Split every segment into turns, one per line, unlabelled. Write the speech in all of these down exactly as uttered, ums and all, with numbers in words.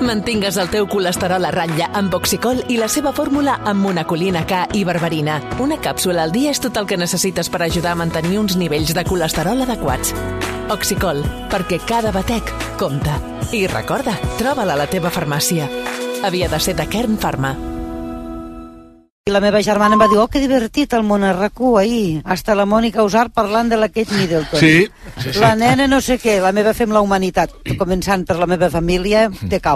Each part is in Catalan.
Mantingues el teu colesterol a ratlla amb Oxicol i la seva fórmula amb monacolina K i berberina. Una càpsula al dia és tot el que necessites per ajudar a mantenir uns nivells de colesterol adequats. Oxicol, perquè cada batec compta. I recorda, troba-la a la teva farmàcia. Havia de ser de Kern Pharma.
I la meva germana em va dir, oh, que divertit el món a R A C u ahir. Hasta la Mònica Usar parlant de la Kate Middleton.
Sí, sí, sí.
La nena no sé què, la meva fem la humanitat. Començant per la meva família, te cau.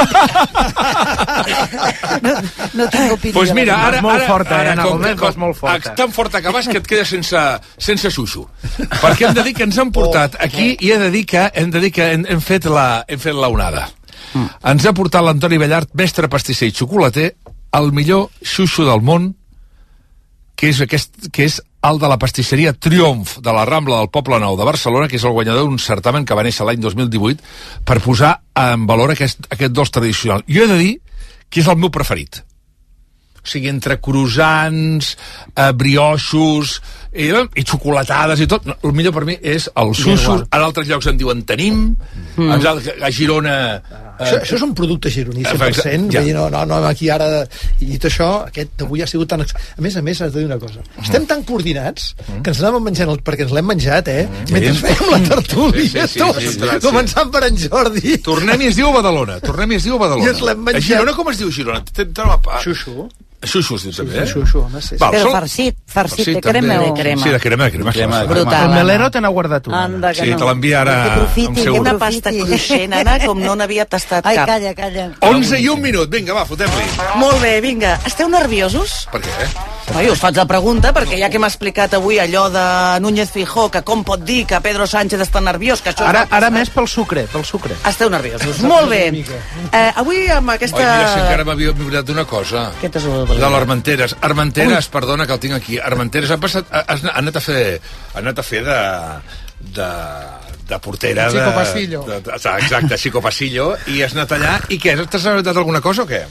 no, no tinc opinió.
Pues mira, ara,
vas molt
ara,
forta,
ara,
Anna
com,
Gómez,
com,
vas molt forta.
Tan forta que vas que et quedes sense, sense xuxo. Perquè hem de dir que ens han portat aquí i he de dir que hem, de dir que hem, hem fet la, hem fet la onada. Mm. Ens ha portat l'Antoni Ballart, mestre pastisser i xocolater, el millor xuxo del món, que és, aquest, que és el de la pastisseria Triomf de la Rambla del Poble Nou de Barcelona, que és el guanyador d'un certamen que va néixer l'any dos mil divuit per posar en valor aquest, aquest dolç tradicional. Jo he de dir que és el meu preferit. O sigui, entre croissants, eh, brioixos i, i xocolatades i tot, el millor per mi és el xuxo. A altres llocs en diuen tenim, mm. a Girona...
Eh, això, això és un producte gironí, cent per cent. Ja. No, no, no, aquí ara... I tot això, aquest d'avui ha sigut tan... A més a més, has de dir una cosa. Mm. Estem tan coordinats que ens anàvem menjant, el, perquè ens l'hem menjat, eh? Mm. Mentre sí. fèiem la tertúlia, sí, sí, sí, tots, sí, sí, sí, començant sí. per en Jordi.
Tornem i es diu a Badalona. Tornem i es diu a Badalona.
I ens l'hem menjat.
A Girona com es diu Girona?
Xuxo.
Xuxo, sí, també, eh?
Xuxo, home, sí.
Val, Però farcit, farcit, farcit de crema o...
Sí, de crema, de crema. crema.
Brutal. El melero te n'ha guardat una.
Anda,
sí, no. te l'envia ara...
Profiti,
seu...
Una pasta cruixent, Anna, com no n'havia tastat
Ai,
cap.
calla, calla.
onze i un minut, vinga, va, fotem-li.
Molt bé, vinga. Esteu nerviosos?
Per què?
Ai, us faig la pregunta, perquè ja que m'ha explicat avui allò de Núñez Feijóo, que com pot dir que Pedro Sánchez està nerviós, que això...
Ara, ara més pel sucre, pel sucre.
Esteu nerviosos. Molt bé. Eh, avui amb aquesta...
Oi, mira, si encara m'havia oblidat d'una cosa.
Què t'has oblidat?
De l'Armenteres. Armenteres, Ui. perdona, que el tinc aquí. Armenteres ha passat... Ha, ha anat a fer... Ha anat a fer de... de de portera de...
Psicopassillo.
De, de, exacte, psicopassillo. I has anat allà. I què? T'has inventat alguna cosa o què?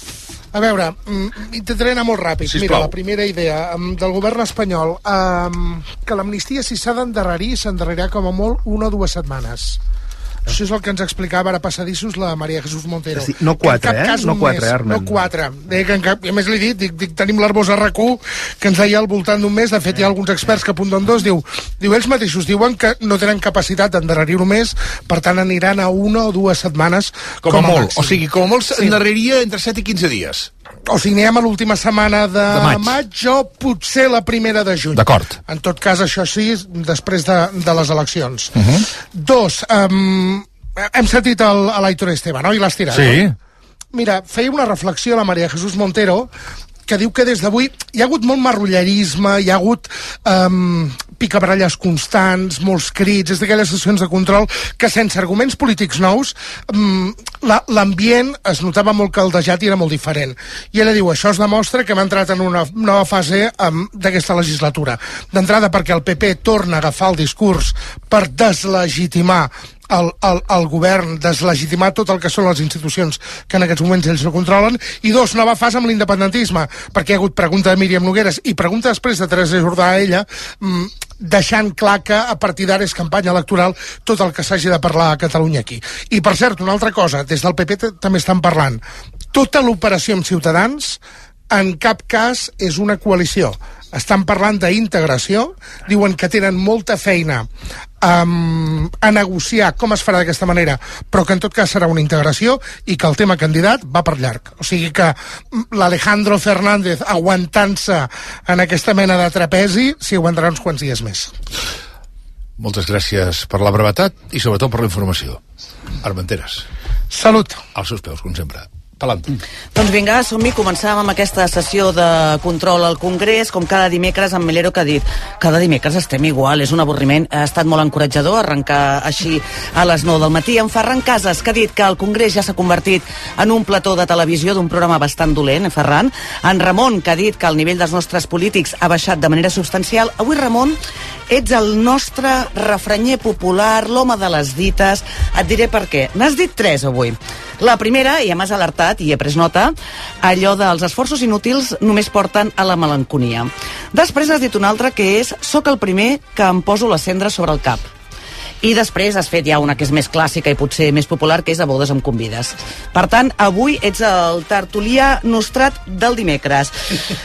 A veure, intentaré anar molt ràpid.
Sisplau.
Mira, la primera idea del govern espanyol, um, que l'amnistia, si s'ha d'endarrerir, s'endarrerirà com a molt una o dues setmanes. Això és el que ens explicava ara passadissos la Maria Jesús Montero.
Sí, no quatre, eh? No quatre,
mes,
Armen.
No quatre. Deia que en cap... I a més li he dit, dic, dic, tenim l'Arbós a R A C u, que ens deia al voltant d'un mes, de fet hi ha alguns experts que apunten dos, diu, diu ells mateixos diuen que no tenen capacitat d'endarrerir-ho més, per tant aniran a una o dues setmanes
com, com a molt.
Màxim.
O sigui, com a molt s'endarreria sí. entre set i quinze dies.
O sigui, anirem a l'última setmana de, de maig. maig o potser la primera de juny.
D'acord.
En tot cas, això sí, després de, de les eleccions.
Uh -huh.
Dos, um, hem sentit el, a l'Aitor Esteban, no? I l'has tirat,
sí.
no? Mira, feia una reflexió la Maria Jesús Montero que diu que des d'avui hi ha hagut molt marrullerisme, hi ha hagut um, picabaralles constants, molts crits, és d'aquelles sessions de control que sense arguments polítics nous um, l'ambient es notava molt caldejat i era molt diferent. I ella diu, això es demostra que hem entrat en una nova fase um, d'aquesta legislatura. D'entrada perquè el P P torna a agafar el discurs per deslegitimar El, el, el govern, deslegitimar tot el que són les institucions que en aquests moments ells no controlen, i dos, nova fase amb l'independentisme, perquè hi ha hagut pregunta de Míriam Nogueres i pregunta després de Teresa Jordà a ella, mmm, deixant clar que a partir d'ara és campanya electoral tot el que s'hagi de parlar a Catalunya aquí. I per cert, una altra cosa, des del P P també estan parlant, tota l'operació amb Ciutadans en cap cas és una coalició. Estan parlant d'integració, diuen que tenen molta feina um, a negociar com es farà d'aquesta manera, però que en tot cas serà una integració i que el tema candidat va per llarg. O sigui que l'Alejandro Fernández aguantant-se en aquesta mena de trapezi s'hi aguantarà uns quants dies més.
Moltes gràcies per la brevetat i sobretot per la informació. Armenteres.
Salut.
Als seus peus, com sempre. Palante.
Doncs vinga, som-hi, començàvem amb aquesta sessió de control al Congrés, com cada dimecres amb Melero, que ha dit cada dimecres estem igual, és un avorriment. Ha estat molt encoratjador arrencar així a les nou del matí. En Ferran Casas, que ha dit que el Congrés ja s'ha convertit en un plató de televisió d'un programa bastant dolent, Ferran. En Ramon, que ha dit que el nivell dels nostres polítics ha baixat de manera substancial. Avui, Ramon, ets el nostre refranyer popular, l'home de les dites. Et diré per què. N'has dit tres avui. La primera, i ja m'has alertat i he pres nota, allò dels esforços inútils només porten a la melanconia. Després has dit una altra, que és soc el primer que em poso la cendra sobre el cap. I després has fet ja una que és més clàssica i potser més popular, que és A bodes em convides. Per tant, avui ets el tertulià nostrat del dimecres.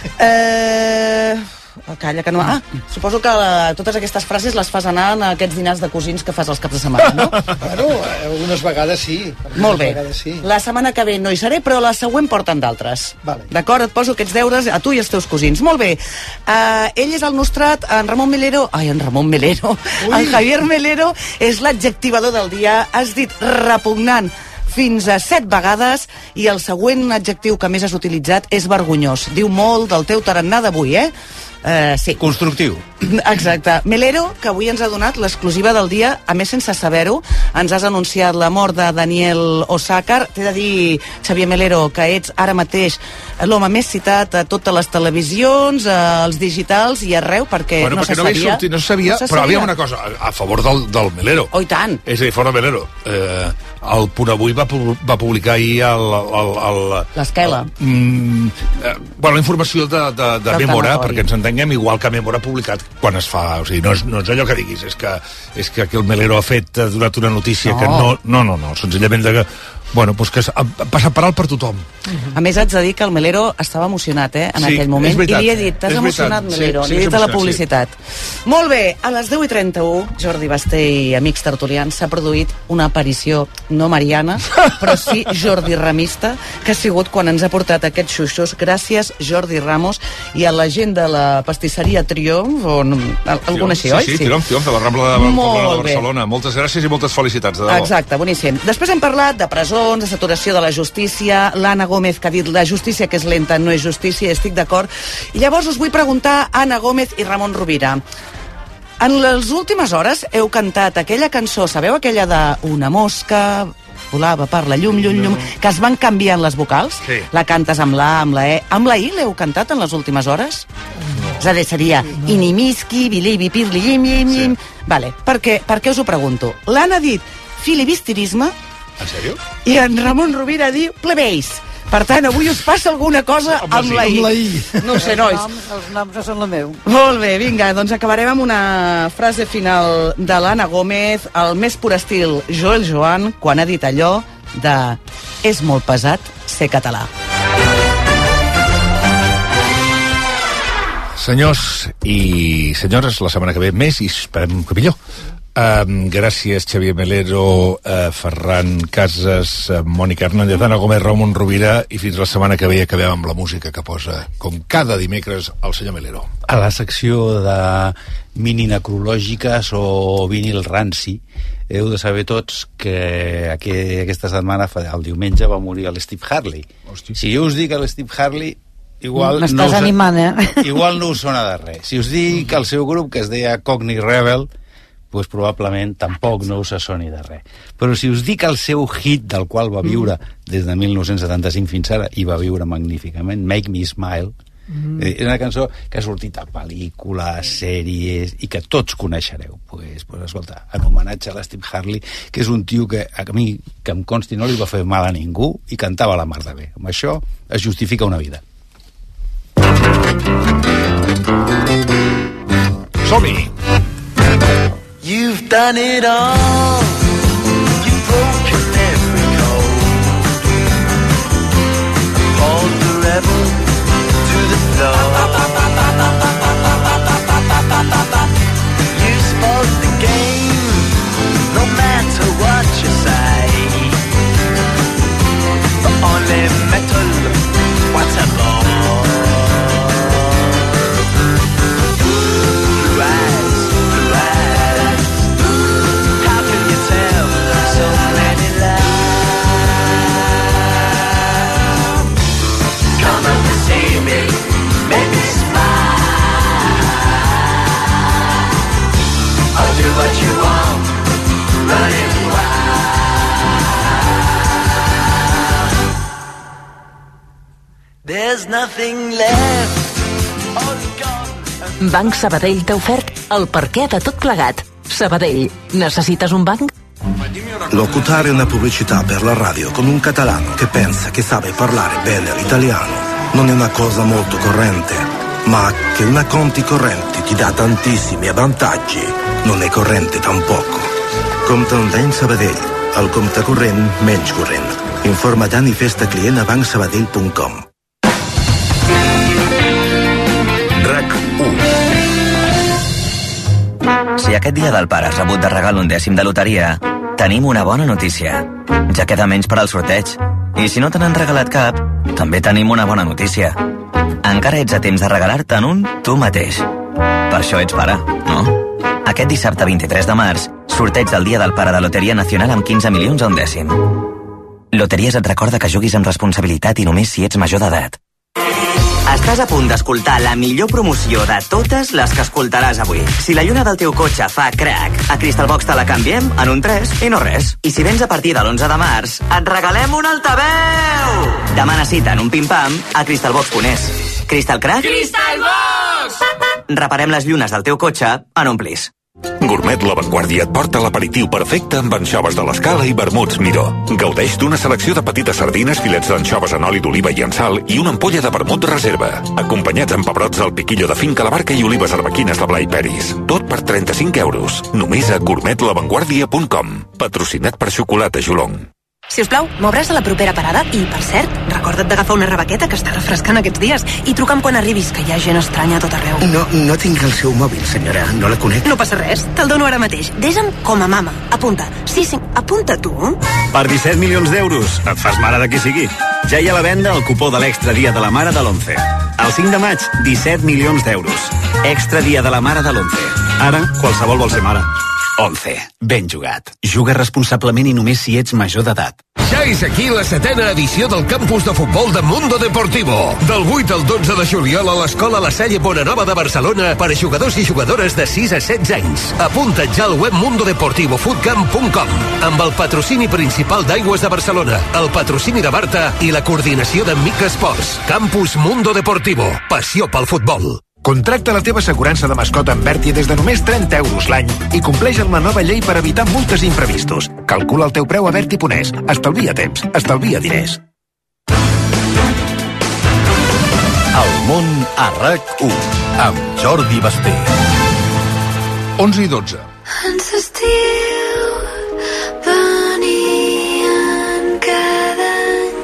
Eh... Calla, que no... Ah, suposo que la, totes aquestes frases les fas anar en aquests dinars de cosins que fas els caps de setmana, no?
Bueno, algunes vegades sí.
Molt bé.
Sí.
La setmana que ve no hi seré, però la següent porten d'altres.
Vale.
D'acord? Et poso aquests deures a tu i als teus cosins. Molt bé. Uh, ell és el nostrat, en Ramon Melero... Ai, en Ramon Melero. Ui. En Javier Melero és l'adjectivador del dia. Has dit repugnant fins a set vegades i el següent adjectiu que més has utilitzat és vergonyós. Diu molt del teu tarannà d'avui, eh? Uh, sí.
Constructiu.
Exacte. Melero, que avui ens ha donat l'exclusiva del dia, a més sense saber-ho, ens has anunciat la mort de Daniel Osàcar. T'he de dir, Xavier Melero, que ets ara mateix l'home més citat a totes les televisions, als digitals i arreu, perquè
bueno,
no
perquè
se
no
sabia.
Sortit, no se sabia,
no se
però
sabia.
havia una cosa, a, a favor del, del Melero.
Oh, i tant.
És a dir, fora Melero. Eh, el Punt Avui va, va publicar ahir el... el, el
L'esquela.
Mm, eh, bueno, la informació de, de, de
Del
Memora,
tanatori.
perquè ens entenguem, igual que Memora ha publicat quan es fa... O sigui, no és, no és allò que diguis, és que, és que aquí el Melero ha fet, ha donat una notícia
No.
que no... No, no, no, senzillament de que... Bueno, doncs que ha passat per alt per tothom.
A més, haig de dir que el Melero estava emocionat, eh, en
Sí,
aquell moment.
és veritat.
I li he dit, t'has
És
emocionat,
veritat.
Melero.
Sí, sí,
li he dit
és
a la
emocionat,
publicitat. Sí. Molt bé, a les deu i trenta-u, Jordi Basté i amics tertulians, s'ha produït una aparició no mariana, però sí Jordi Ramista, que ha sigut quan ens ha portat aquests xuxos. Gràcies, Jordi Ramos, i a la gent de la pastisseria Triomf, o no, alguna així,
sí,
oi?
Sí, sí, Triomf, Triomf, de la Rambla de,
Molt
de
bé.
Barcelona. Moltes gràcies i moltes felicitats, de debò.
Exacte, boníssim. Després hem parlat de presons, de saturació de la justícia, l'Anna Gómez, que ha dit la justícia que és lenta no és justícia, estic d'acord. I llavors us vull preguntar, Anna Gómez i Ramon Rovira, en les últimes hores heu cantat aquella cançó, sabeu aquella de Una mosca volava per la llum, llum, llum, que es van canviant les vocals?
Sí.
La cantes amb la A, amb la E. Amb la I l'heu cantat en les últimes hores? No. És a dir, seria Inimiski, Bilibi, Pirli, Yim, Yim, Yim...
Sí.
Vale, per què, per què us ho pregunto? L'Anna ha dit filibistirisme,
En sèrio?
i en Ramon Rovira diu plebeis. Per tant, avui us passa alguna cosa amb, amb la I.
Amb la I.
No ho sé, nois.
Els noms, els noms no són la meu.
Molt bé, vinga, doncs acabarem amb una frase final de l'Anna Gómez, el més pur estil Joel Joan, quan ha dit allò de és molt pesat ser català.
Senyors i senyores, la setmana que ve més i esperem que millor. Um, gràcies, Xavier Melero, uh, Ferran Casas, uh, Mònica Hernández, Anna Gómez, Ramon Rovira, i fins la setmana que ve acabem amb la música que posa, com cada dimecres, el senyor Melero.
A la secció de mini necrològiques o vinil ranci, heu de saber tots que aquí, aquesta setmana, el diumenge, va morir el Steve Harley.
Hosti.
Si jo us dic el Steve Harley, igual
M'estàs
no us,
animant, eh?
igual no us sona de res. Si us dic el seu grup, que es deia Cockney Rebel, pues probablement tampoc no us soni de res. Però si us dic el seu hit, del qual va viure des de mil nou-cents setanta-cinc fins ara, i va viure magníficament, Make Me Smile, mm. és una cançó que ha sortit a pel·lícules, sèries, i que tots coneixereu. Pues, pues escolta, en homenatge a l'Steve Harley, que és un tio que a mi, que em consti, no li va fer mal a ningú i cantava la mar de bé. Amb això es justifica una vida.
Som-hi!
You've done it all. You've broken every code. Called the rebel to the floor. You spoke the game, no matter what you say. The only metal, what's a ball? Blue eyes, blue eyes. How can you tell so many lies? Come up and see me, make me smile. I'll do what you want, running wild. There's nothing left, all gone.
Banc Sabadell t'ha ofert el perquè de tot plegat. Sabadell, necessites un banc?
Locutare una pubblicità per la radio con un catalano che pensa che sabe parlare bene l'italiano non è una cosa molto corrente, ma che una conti corrente ti dà tantissimi vantaggi non è corrente tampoco. Compte online Sabadell. El compte corrent, menys corrent. Informa-te'n i fes-te client a banc sabadell punt com.
RAC u. Si aquest dia del pare has rebut de regal un dècim de loteria, tenim una bona notícia. Ja queda menys per al sorteig. I si no te n'han regalat cap, també tenim una bona notícia. Encara ets a temps de regalar-te'n un tu mateix. Per això ets pare, no? Aquest dissabte vint-i-tres de març, sorteig del dia del pare de Loteria Nacional amb quinze milions a un dècim. Loteries et recorda que juguis amb responsabilitat i només si ets major d'edat. Estàs a punt d'escoltar la millor promoció de totes les que escoltaràs avui. Si la lluna del teu cotxe fa crac, a Crystalbox te la canviem en un tres i no res. I si vens a partir de l'onze de març, et regalem un altaveu! Demana cita en un pim-pam a crystalbox punt es. Crystal Crack? Crystalbox! Reparem les llunes del teu cotxe en un plis.
Gourmet La Vanguardia et porta l'aperitiu perfecte amb anxoves de l'Escala i vermuts Miró. Gaudeix d'una selecció de petites sardines, filets d'anxoves en oli d'oliva i en sal i una ampolla de vermut reserva. Acompanyats amb pebrots del piquillo de finca La Barca i olives arbequines de Blai Peris. Tot per trenta-cinc euros. Només a gourmet la vanguardia punt com. Patrocinat per Xocolata Jolong.
Si us plau, m'obràs a la propera parada i, per cert, recorda't d'agafar una rebequeta que està refrescant aquests dies i truca'm quan arribis, que hi ha gent estranya a tot arreu.
No, no tinc el seu mòbil, senyora. No la conec.
No passa res, te'l dono ara mateix. Desa'm com a mama. Apunta. Sí, sí, apunta tu.
Per disset milions d'euros, et fas mare de qui sigui. Ja hi ha a la venda el cupó de l'Extra Dia de la Mare de l'onze. El cinc de maig, disset milions d'euros. Extra Dia de la Mare de l'onze. Ara, qualsevol vol ser mare. onze. Ben jugat. Juga responsablement i només si ets major d'edat.
Ja és aquí la setena edició del campus de futbol de Mundo Deportivo. Del vuit al dotze de juliol a l'Escola La Salle Bonanova de Barcelona per a jugadors i jugadores de sis a setze anys. Apunta't ja al web mundo deportivo footcamp punt com amb el patrocini principal d'Aigües de Barcelona, el patrocini de Barta i la coordinació de Mica Esports. Campus Mundo Deportivo. Passió pel futbol.
Contracta la teva assegurança de mascota amb Berti des de només trenta euros l'any i compleix amb la nova llei per evitar multes i imprevistos. Calcula el teu preu a Berti punt es. Estalvia temps, estalvia diners.
El món a RAC u amb Jordi Basté.
onze i dotze.
Ens estiu venien cada any,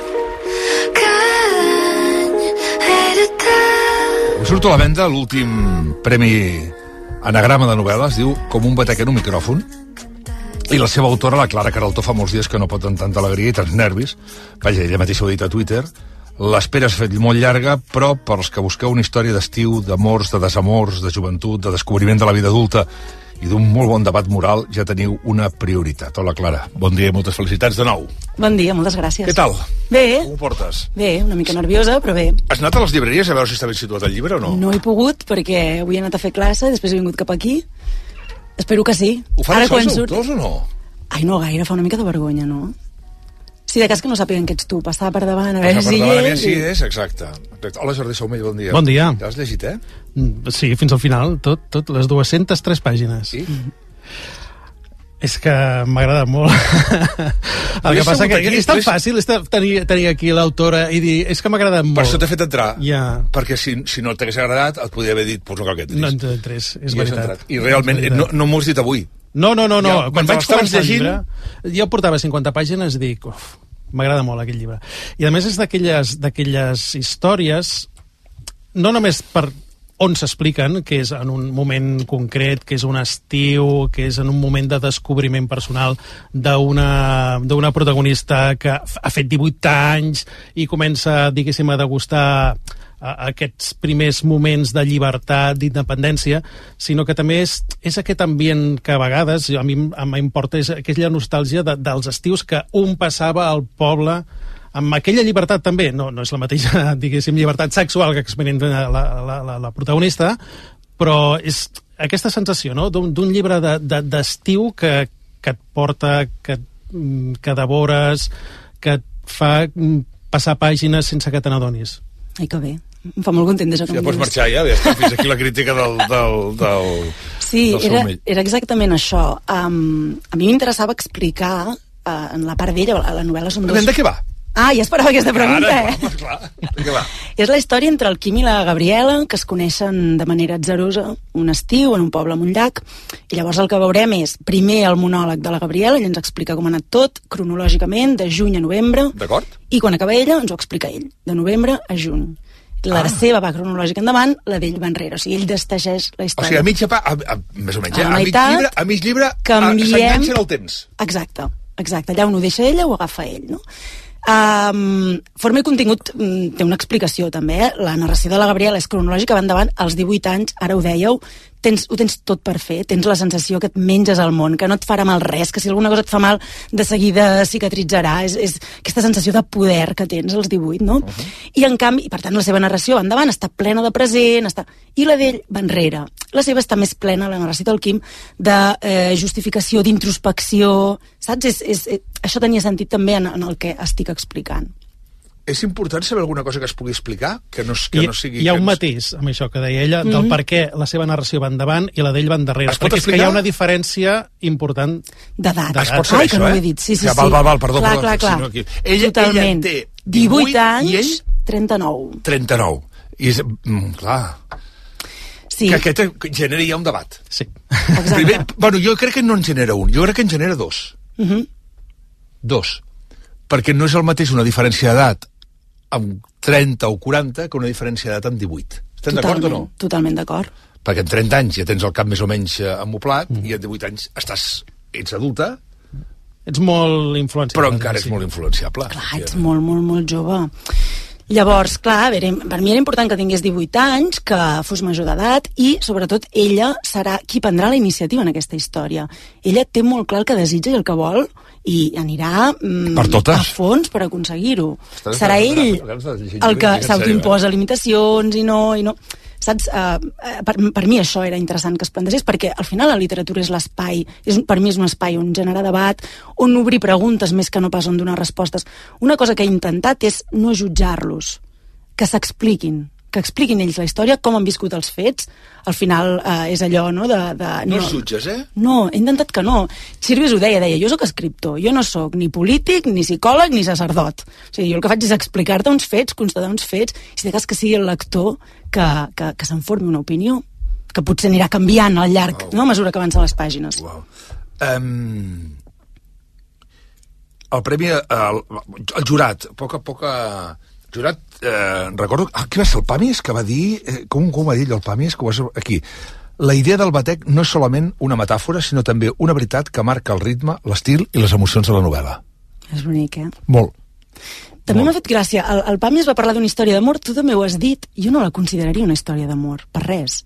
cada any era tant.
Surt a la venda l'últim premi anagrama de novel·la, es diu Com un batec en un micròfon, i la seva autora, la Clara Caraltó, fa molts dies que no pot amb tanta alegria i tants nervis. Vaja, ella mateixa ho ha dit a Twitter. L'espera s'ha fet molt llarga, però per als que busqueu una història d'estiu, d'amors, de desamors, de joventut, de descobriment de la vida adulta i d'un molt bon debat moral, ja teniu una prioritat. Hola, Clara. Bon dia i moltes felicitats de nou.
Bon dia, moltes gràcies.
Què tal?
Bé.
Com ho portes?
Bé, una mica nerviosa, però bé.
Has anat a les llibreries a veure si està ben situat el llibre o no?
No he pogut, perquè avui he anat a fer classe, després he vingut cap aquí. Espero que sí.
Ho fan això els autors o no?
Ai, no gaire, fa una mica de vergonya, no? Sí, de cas que no sàpiguen que ets tu, passar per davant, a veure
Passar
si
per davant,
hi és.
sí, és, exacte. Hola, Jordi Saumell, bon dia.
Bon dia.
Ja l'has llegit, eh?
Sí, fins al final, tot, tot les dues-centes tres pàgines.
Sí?
És que m'ha agradat molt. El que passa que aquí, és tan fàcil és tenir, tenir aquí l'autora i dir, és que m'ha agradat molt.
Per això t'he fet entrar.
Ja.
Perquè si, si no t'hagués agradat, et podria haver dit, pues no cal que entris.
No entres, és
I
veritat.
I realment,
és
no,
veritat.
no m'ho has dit avui.
No, no, no, no.
Ja,
quan
mentre
vaig
l'estaves
començar el
llegint-
llibre, jo portava cinquanta pàgines i dic, uf, m'agrada molt aquest llibre. I a més és d'aquelles d'aquelles històries, no només per on s'expliquen, que és en un moment concret, que és un estiu, que és en un moment de descobriment personal d'una d'una protagonista que ha fet divuit anys i comença, diguéssim, a degustar a aquests primers moments de llibertat, d'independència, sinó que també és, és aquest ambient que a vegades a mi m'importa, és aquella nostàlgia de, dels estius que un passava al poble amb aquella llibertat també, no, no és la mateixa, diguéssim, llibertat sexual que experimenta la, la, la, la protagonista, però és aquesta sensació, no?, d'un d'un llibre de, de, d'estiu que, que et porta, que, que devores, que et fa passar pàgines sense que te n'adonis.
Ai, que bé. Em fa molt content d'això que
Ja
em
pots
diguis.
marxar, ja, ja està, fins aquí la crítica del, del, del,
Sí,
del
era,
Saumell.
era exactament això. Um, a mi m'interessava explicar, uh, en la part d'ella, a la novel·la són dos...
De què va?
Ah, ja esperava aquesta pregunta,
Ara,
eh?
home, clar. Què va?
És la història entre el Quim i la Gabriela, que es coneixen de manera atzarosa un estiu en un poble amb un llac, i llavors el que veurem és primer el monòleg de la Gabriela, ella ens explica com ha anat tot, cronològicament, de juny a novembre,
d'acord?
I quan acaba ella ens ho explica ell, de novembre a juny. La ah. seva va cronològica endavant, la d'ell va enrere, o sigui, ell destageix la història.
O sigui, a mitja pa, a, a, més o menys,
a,
eh? a, mig llibre, a mig llibre
canviem...
s'enganxen el temps.
Exacte, exacte, allà on ho deixa ella ho agafa ell, no? Um, forma i contingut um, té una explicació també, eh? La narració de la Gabriela és cronològica, va endavant, als divuit anys, ara ho dèieu, tens, ho tens tot per fer, tens la sensació que et menges el món, que no et farà mal res, que si alguna cosa et fa mal de seguida cicatritzarà, és, és aquesta sensació de poder que tens als divuit, no? Uh-huh. I en canvi, per tant, la seva narració va endavant, està plena de present, està... i la d'ell va enrere. La seva està més plena, la narració del Quim, de eh, justificació, d'introspecció, saps? És, és, és, això tenia sentit també en, en el que estic explicant.
És important saber alguna cosa que es pugui explicar? Que no, que
I,
no sigui...
Hi ha un
ens...
matís amb això que deia ella, del
Mhm.
per què la seva narració va endavant i la d'ell va endarrere.
Es pot
Perquè és que
explicar?
hi ha una diferència important
d'edat.
Es pot saber
Ai, que
això,
no ho
eh?
he dit. Sí, sí,
Ja, val,
sí.
val, val, perdó,
clar,
perdó,
clar, clar.
si no aquí- Ella-
Totalment.
ella té
divuit,
divuit
anys,
i ell?
trenta-nou.
trenta-nou. I és... Mm, clar.
Sí.
Que aquest genera ja un debat.
Sí.
Exacte.
Primer, bueno, jo crec que no en genera un, jo crec que en genera dos.
Uh -huh.
Dos. Perquè no és el mateix una diferència d'edat amb trenta o quaranta que una diferència d'edat amb divuit. Estem d'acord o no?
Totalment d'acord.
Perquè en trenta anys ja tens el cap més o menys eh, amoplat mm. i en divuit anys estàs, ets adulta,
Ets molt influenciable.
però encara ets molt influenciable.
Clar, ets molt, molt, molt jove. Llavors, clar, a veure, per mi era important que tingués divuit anys, que fos major d'edat i, sobretot, ella serà qui prendrà la iniciativa en aquesta història. Ella té molt clar el que desitja i el que vol i anirà mm,
Per totes.
a fons per aconseguir-ho.
Ostres,
Serà
que-
ell
que- que- que-
el que
en sèrio,
s'autoimposa limitacions i no... I no. Saps? Uh, per, per mi això era interessant que es plantegés, perquè al final la literatura és l'espai, és, per mi és un espai on generar debat, on obrir preguntes més que no pas on donar respostes. Una cosa que he intentat és no jutjar-los, que s'expliquin, que expliquin ells la història, com han viscut els fets. Al final eh, és allò, no? De, de,
No els jutges, eh?
No, he intentat que no. Sirvis ho deia, deia, jo sóc escriptor, jo no sóc ni polític, ni psicòleg, ni sacerdot. O sigui, jo el que faig és explicar-te uns fets, constatar uns fets, i si de cas que sigui el lector que, que, que se'n formi una opinió, que potser anirà canviant al llarg, wow. no? A mesura que avancen les pàgines.
Wow. Um, el premi, el, el jurat, a poc a poc... A... Jurat, eh, recordo... Ah, què va ser el Pàmies que va dir... Eh, com, com va dir el Pàmies? Que ho va ser aquí. La idea del batec no és solament una metàfora, sinó també una veritat que marca el ritme, l'estil i les emocions de la novel·la.
És bonic, eh?
Molt.
També m'ha fet gràcia. El, el Pàmies va parlar d'una història d'amor, tu també ho has dit. Jo no la consideraria una història d'amor, per res.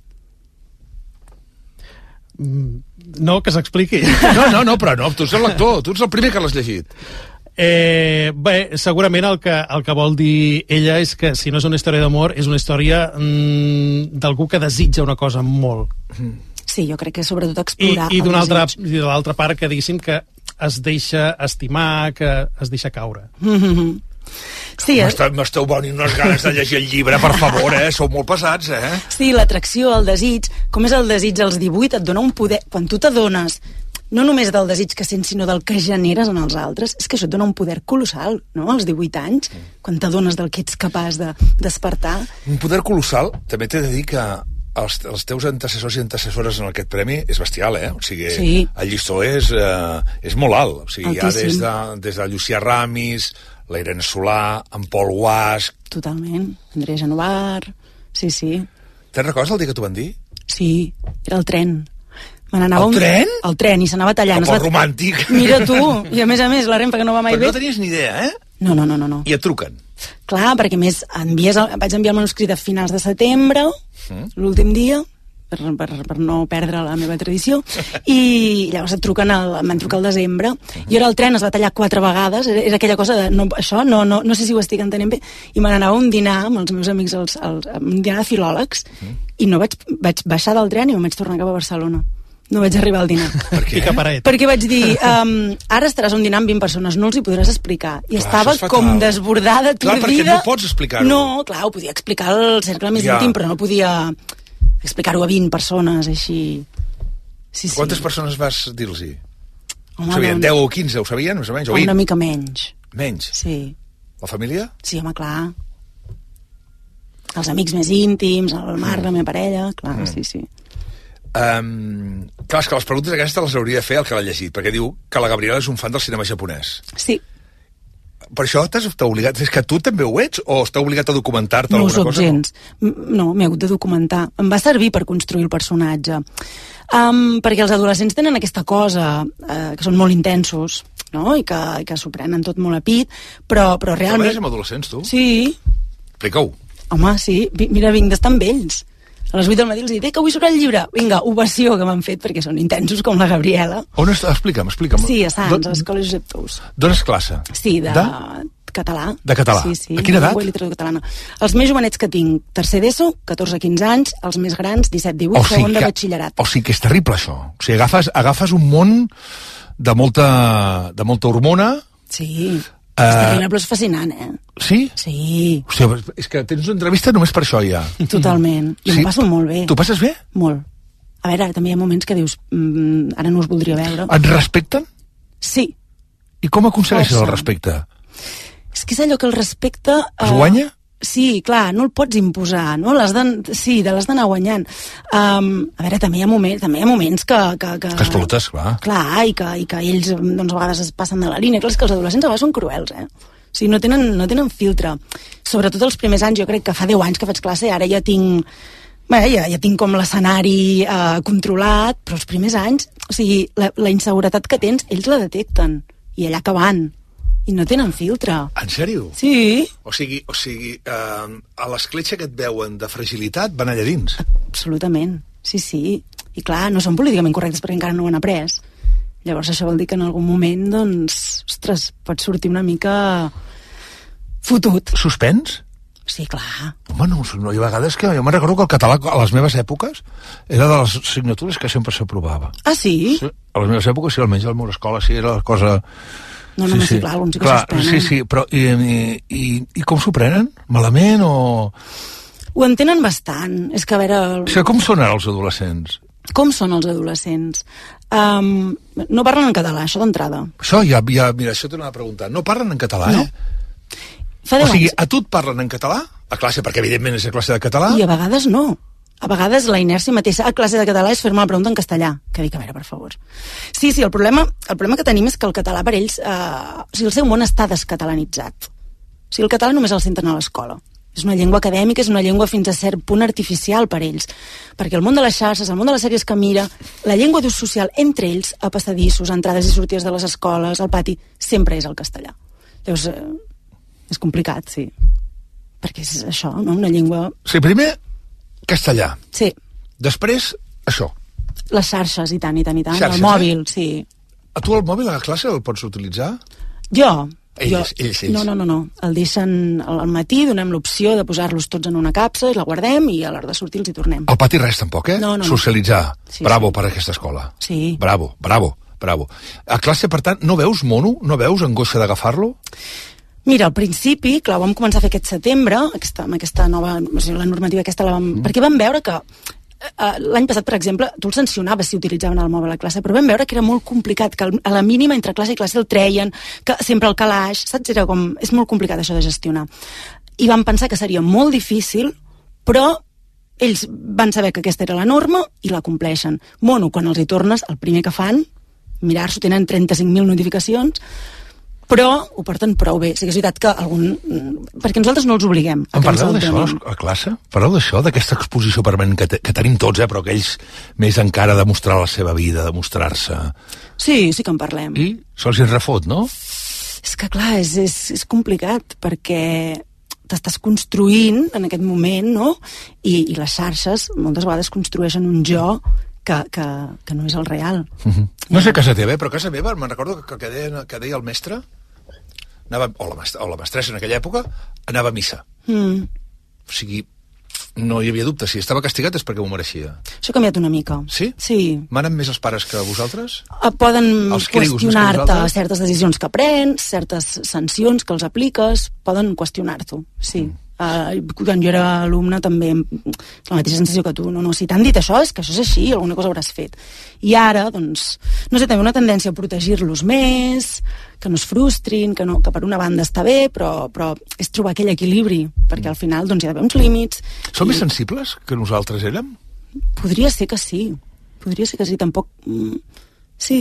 No, que s'expliqui.
No, no, no, però no, tu ets el lector, tu ets el primer que l'has llegit.
Eh, bé, segurament el que, el que vol dir ella és que si no és una història d'amor, és una història mm, d'algú que desitja una cosa molt.
Sí, jo crec que sobretot
I,
explorar...
i
el
d'una altra,
desig.
i de l'altra part que diguéssim que es deixa estimar, que es deixa caure.
Mm-hmm. Sí, eh?
M'esteu venint unes ganes de llegir el llibre, per favor, eh? Sou molt pesats, eh?
Sí, l'atracció, el desig, com és el desig als divuit, et dona un poder... Quan tu t'adones no només del desig que sents, sinó del que generes en els altres, és que això et dona un poder colossal, no?, als divuit anys, quan t'adones del que ets capaç de despertar.
Un poder colossal, també t'he de dir que els, els teus antecessors i antecessores en aquest premi és bestial, eh? O sigui,
Sí.
el llistó és, eh, és molt alt. O sigui, hi ha
Altíssim.
des de, des de Llucià Ramis, la Irene Solà, en Pol Guasch...
Totalment. Andrea Genovar... Sí, sí.
Te'n recordes el dia que t'ho van dir?
Sí, era el tren. Me n'anava
El
un...
tren?
El tren, i s'anava tallant.
Que
Es va-
poc romàntic.
Mira tu, i a més a més, la Renfe que no va mai
Però
bé...
no tenies ni idea, eh?
No, no, no, no, no.
I et truquen.
Clar, perquè a més envies el, vaig enviar el manuscrit a finals de setembre,
Mm.
l'últim dia, per, per, per no perdre la meva tradició, i llavors et truquen al, em van trucar al desembre, i ara el tren es va tallar quatre vegades, era, era aquella cosa de, no, això, no, no, no sé si ho estic entenent bé, i me n'anava a un dinar amb els meus amics, els, els, un dinar de filòlegs, i no vaig, vaig baixar del tren i me'n vaig tornar cap a Barcelona. No vaig arribar al dinar.
Per què?
Perquè vaig dir, um, ara estaràs a un dinar amb vint persones, no els hi podràs explicar. I
Clar,
estava
això és
com
fatal.
desbordada,
Clar,
atordida.
perquè no pots explicar-ho.
No, clar, ho podia explicar al cercle més
Ja.
íntim, però no podia explicar-ho a vint persones, així. Sí, sí.
Quantes persones vas dir-los-hi?
Home,
Ho sabien?
doncs,
deu o quinze, ho sabien, més o menys? O
Una
vint?
mica menys.
Menys?
Sí.
La família?
Sí, home, clar. Els amics més íntims, el Marc, la meva parella, clar, mm. sí, sí.
Um, clar, és que les preguntes aquestes les hauria de fer el que l'ha llegit, perquè diu que la Gabriela és un fan del cinema japonès.
Sí.
Per això t'has obligat... És que tu també ho ets? O està obligat a documentar-te
no
alguna cosa?
No ho soc gens. No, m'he hagut de documentar. Em va servir per construir el personatge. Um, perquè els adolescents tenen aquesta cosa, uh, que són molt intensos, no? I que, i que s'ho prenen tot molt a pit, però, però realment...
Treballes amb adolescents, tu?
Sí.
Explica-ho.
Home, sí. Mira, vinc d'estar amb ells. A les vuit del matí els dic, eh, que avui surt el llibre. Vinga, ovació que m'han fet, perquè són intensos com la Gabriela.
On està? Explica'm, explica'm.
Sí, a Sants, a l'Escola Josep Tous.
Dones classe?
Sí, de,
de...
català.
De català.
Sí, sí.
A quina edat?
Llengua i literatura catalana. Els més jovenets que tinc, tercer d'ESO, catorze a quinze anys, els més grans, disset divuit, o sigui segon de que, batxillerat.
O sigui que és terrible, això. O sigui, agafes, agafes un món de molta, de molta hormona...
Sí. Uh, és terrible, però és fascinant, eh?
Sí?
Sí.
Hòstia, és que tens una entrevista només per això, ja.
Totalment. I sí? M'ho passo molt bé.
Tu passes bé?
Molt. A veure, també hi ha moments que dius, mm, ara no us voldria veure.
Et respecten?
Sí.
I com aconsegueixes el respecte?
És que és allò que el respecte...
Es guanya?
Uh, sí, clar, no el pots imposar, no? L'has de, sí, de l'has d'anar guanyant. Um, a veure, també hi ha moments, també hi ha moments que... Que, que,
que explotes, clar.
Clar, i que, i que ells doncs, a vegades es passen de la línia. Clar, és que els adolescents a vegades són cruels, eh? O sigui, no tenen, no tenen filtre. Sobretot els primers anys, jo crec que fa deu anys que faig classe, ara ja tinc... Bé, ja, ja tinc com l'escenari eh, controlat, però els primers anys, o sigui, la, la inseguretat que tens, ells la detecten, i allà que van. I no tenen filtre.
En sèrio?
Sí.
O sigui, o sigui eh, a l'escletxa que et veuen de fragilitat van allà dins.
Absolutament, sí, sí. I clar, no són políticament correctes perquè encara no ho han après. Llavors això vol dir que en algun moment, doncs, ostres, pot sortir una mica fotut.
Suspens?
Sí, clar.
Home, no, no hi ha vegades que... Jo me'n recordo que el català a les meves èpoques era de les assignatures que sempre s'aprovava.
Ah, sí?
Sí? A les meves èpoques, sí, almenys a la meva escola, sí, era la cosa...
No, no, sí, sí, clar, alguns sí que
clar,
suspenen.
Sí, sí, però i, i, i, i com s'ho prenen? Malament o...?
Ho entenen bastant. És que, a veure...
O sigui, com són ara els adolescents?
Com són els adolescents? Um, no parlen en català, això d'entrada.
Això ja, ja, mira, això t'ho anava a preguntar. No parlen en català,
no.
eh?
Fa
o sigui,
anys.
a tu et parlen en català? A classe, perquè evidentment és a classe de català.
I a vegades no. A vegades la inèrcia mateixa a classe de català és fer-me la pregunta en castellà. Que dic, a veure, per favor. Sí, sí, el problema, el problema que tenim és que el català per ells... Eh, o sigui, el seu món està descatalanitzat. O sigui, el català només el senten a l'escola. És una llengua acadèmica, és una llengua fins a cert punt artificial per ells. Perquè el món de les xarxes, el món de les sèries que mira, la llengua d'ús social entre ells, a passadissos, a entrades i sortides de les escoles, al pati, sempre és el castellà. Llavors, eh, és complicat, sí. Perquè és això, no? Una llengua...
Sí, primer... Castellà.
Sí.
Després, això.
Les xarxes, i tant, i tant, i tant.
Xarxes,
el mòbil,
eh?
sí.
A tu el mòbil a la classe el pots utilitzar?
Jo?
Ells,
jo,
ells, ells.
No, no, no, no. El deixen al matí, donem l'opció de posar-los tots en una capsa, la guardem i a l'hora de sortir els hi tornem.
Al pati res, tampoc, eh?
No, no, no.
Socialitzar.
Sí,
bravo
sí.
Per aquesta escola.
Sí.
Bravo, bravo, bravo. A classe, per tant, no veus mono? No veus angoixa d'agafar-lo?
Mira, al principi, clar, vam començar a fer aquest setembre, aquesta, amb aquesta nova, o sigui, la normativa aquesta la vam... Mm. Perquè vam veure que eh, l'any passat, per exemple, tu els sancionaves si utilitzaven el mòbil a classe, però vam veure que era molt complicat, que a la mínima entre classe i classe el treien, que sempre el calaix, saps? Era com... És molt complicat això de gestionar. I vam pensar que seria molt difícil, però ells van saber que aquesta era la norma i la compleixen. Mono, quan els hi tornes, el primer que fan, mirar-s'ho, tenen trenta-cinc mil notificacions, però ho porten prou bé. O sigui, és veritat que algun... Perquè nosaltres no els obliguem.
En parleu d'això a classe? Parleu d'això, d'aquesta exposició permanent que, te, que tenim tots, eh? Però que ells més encara de mostrar la seva vida, de mostrar-se...
Sí, sí que en parlem.
I se'ls hi refot, no?
És que, clar, és, és, és complicat, perquè t'estàs construint en aquest moment, no? I, i les xarxes moltes vegades construeixen un jo que, que, que no és el real.
Uh-huh. No sé casa teva, però casa meva, me'n recordo que, que, deia, que deia el mestre, anava, o, la mestra, o la mestressa en aquella època, anava a missa.
Mm.
O sigui, no hi havia dubte. Si estava castigat és perquè ho mereixia.
Això ha canviat una mica.
Sí?
Sí.
Manen més els pares que vosaltres?
Uh, poden
els crius,
qüestionar-te certes decisions que prens, certes sancions que els apliques, poden qüestionar-t'ho, sí. Mm. Uh, quan jo era alumne també la mateixa sensació que tu, no, no, si t'han dit això és que això és així, alguna cosa hauràs fet. I ara, doncs, no sé, també una tendència a protegir-los més, que no es frustrin, que, no, que per una banda està bé, però, però és trobar aquell equilibri, perquè al final doncs, hi ha d'haver uns límits.
Són
i...
més sensibles que nosaltres érem?
Podria ser que sí, podria ser que sí, tampoc... Mm, sí.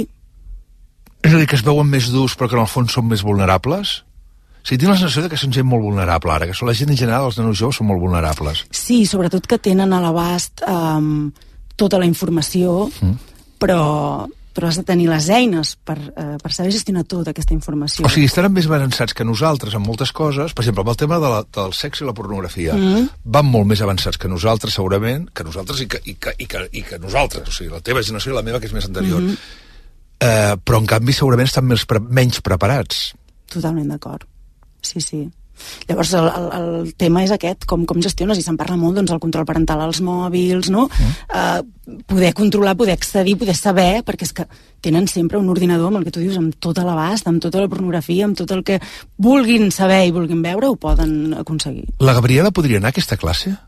És a dir, que es veuen més durs però que en el fons són més vulnerables? O sigui, tinc la sensació que són gent molt vulnerable ara, que la gent en general, els nanos joves, són molt vulnerables.
Sí, sobretot que tenen a l'abast um, tota la informació, mm. però, però has de tenir les eines per, uh, per saber gestionar tota aquesta informació.
O sigui, estaran més avançats que nosaltres en moltes coses, per exemple, amb el tema de la, del sexe i la pornografia, mm. van molt més avançats que nosaltres, segurament, que nosaltres i que, i que, i que, i que nosaltres, o sigui, la teva generació i la meva, que és més anterior. Mm -hmm. uh, però, en canvi, segurament estan més pre menys preparats.
Totalment d'acord. Sí, sí. Llavors el, el, el tema és aquest, com, com gestiones, i se'n parla molt, doncs, el control parental als mòbils, no? Mm. Uh, poder controlar, poder accedir, poder saber, perquè és que tenen sempre un ordinador amb el que tu dius, amb tot l'abast, amb tota la pornografia, amb tot el que vulguin saber i vulguin veure, ho poden aconseguir.
La Gabriela podria anar a aquesta classe?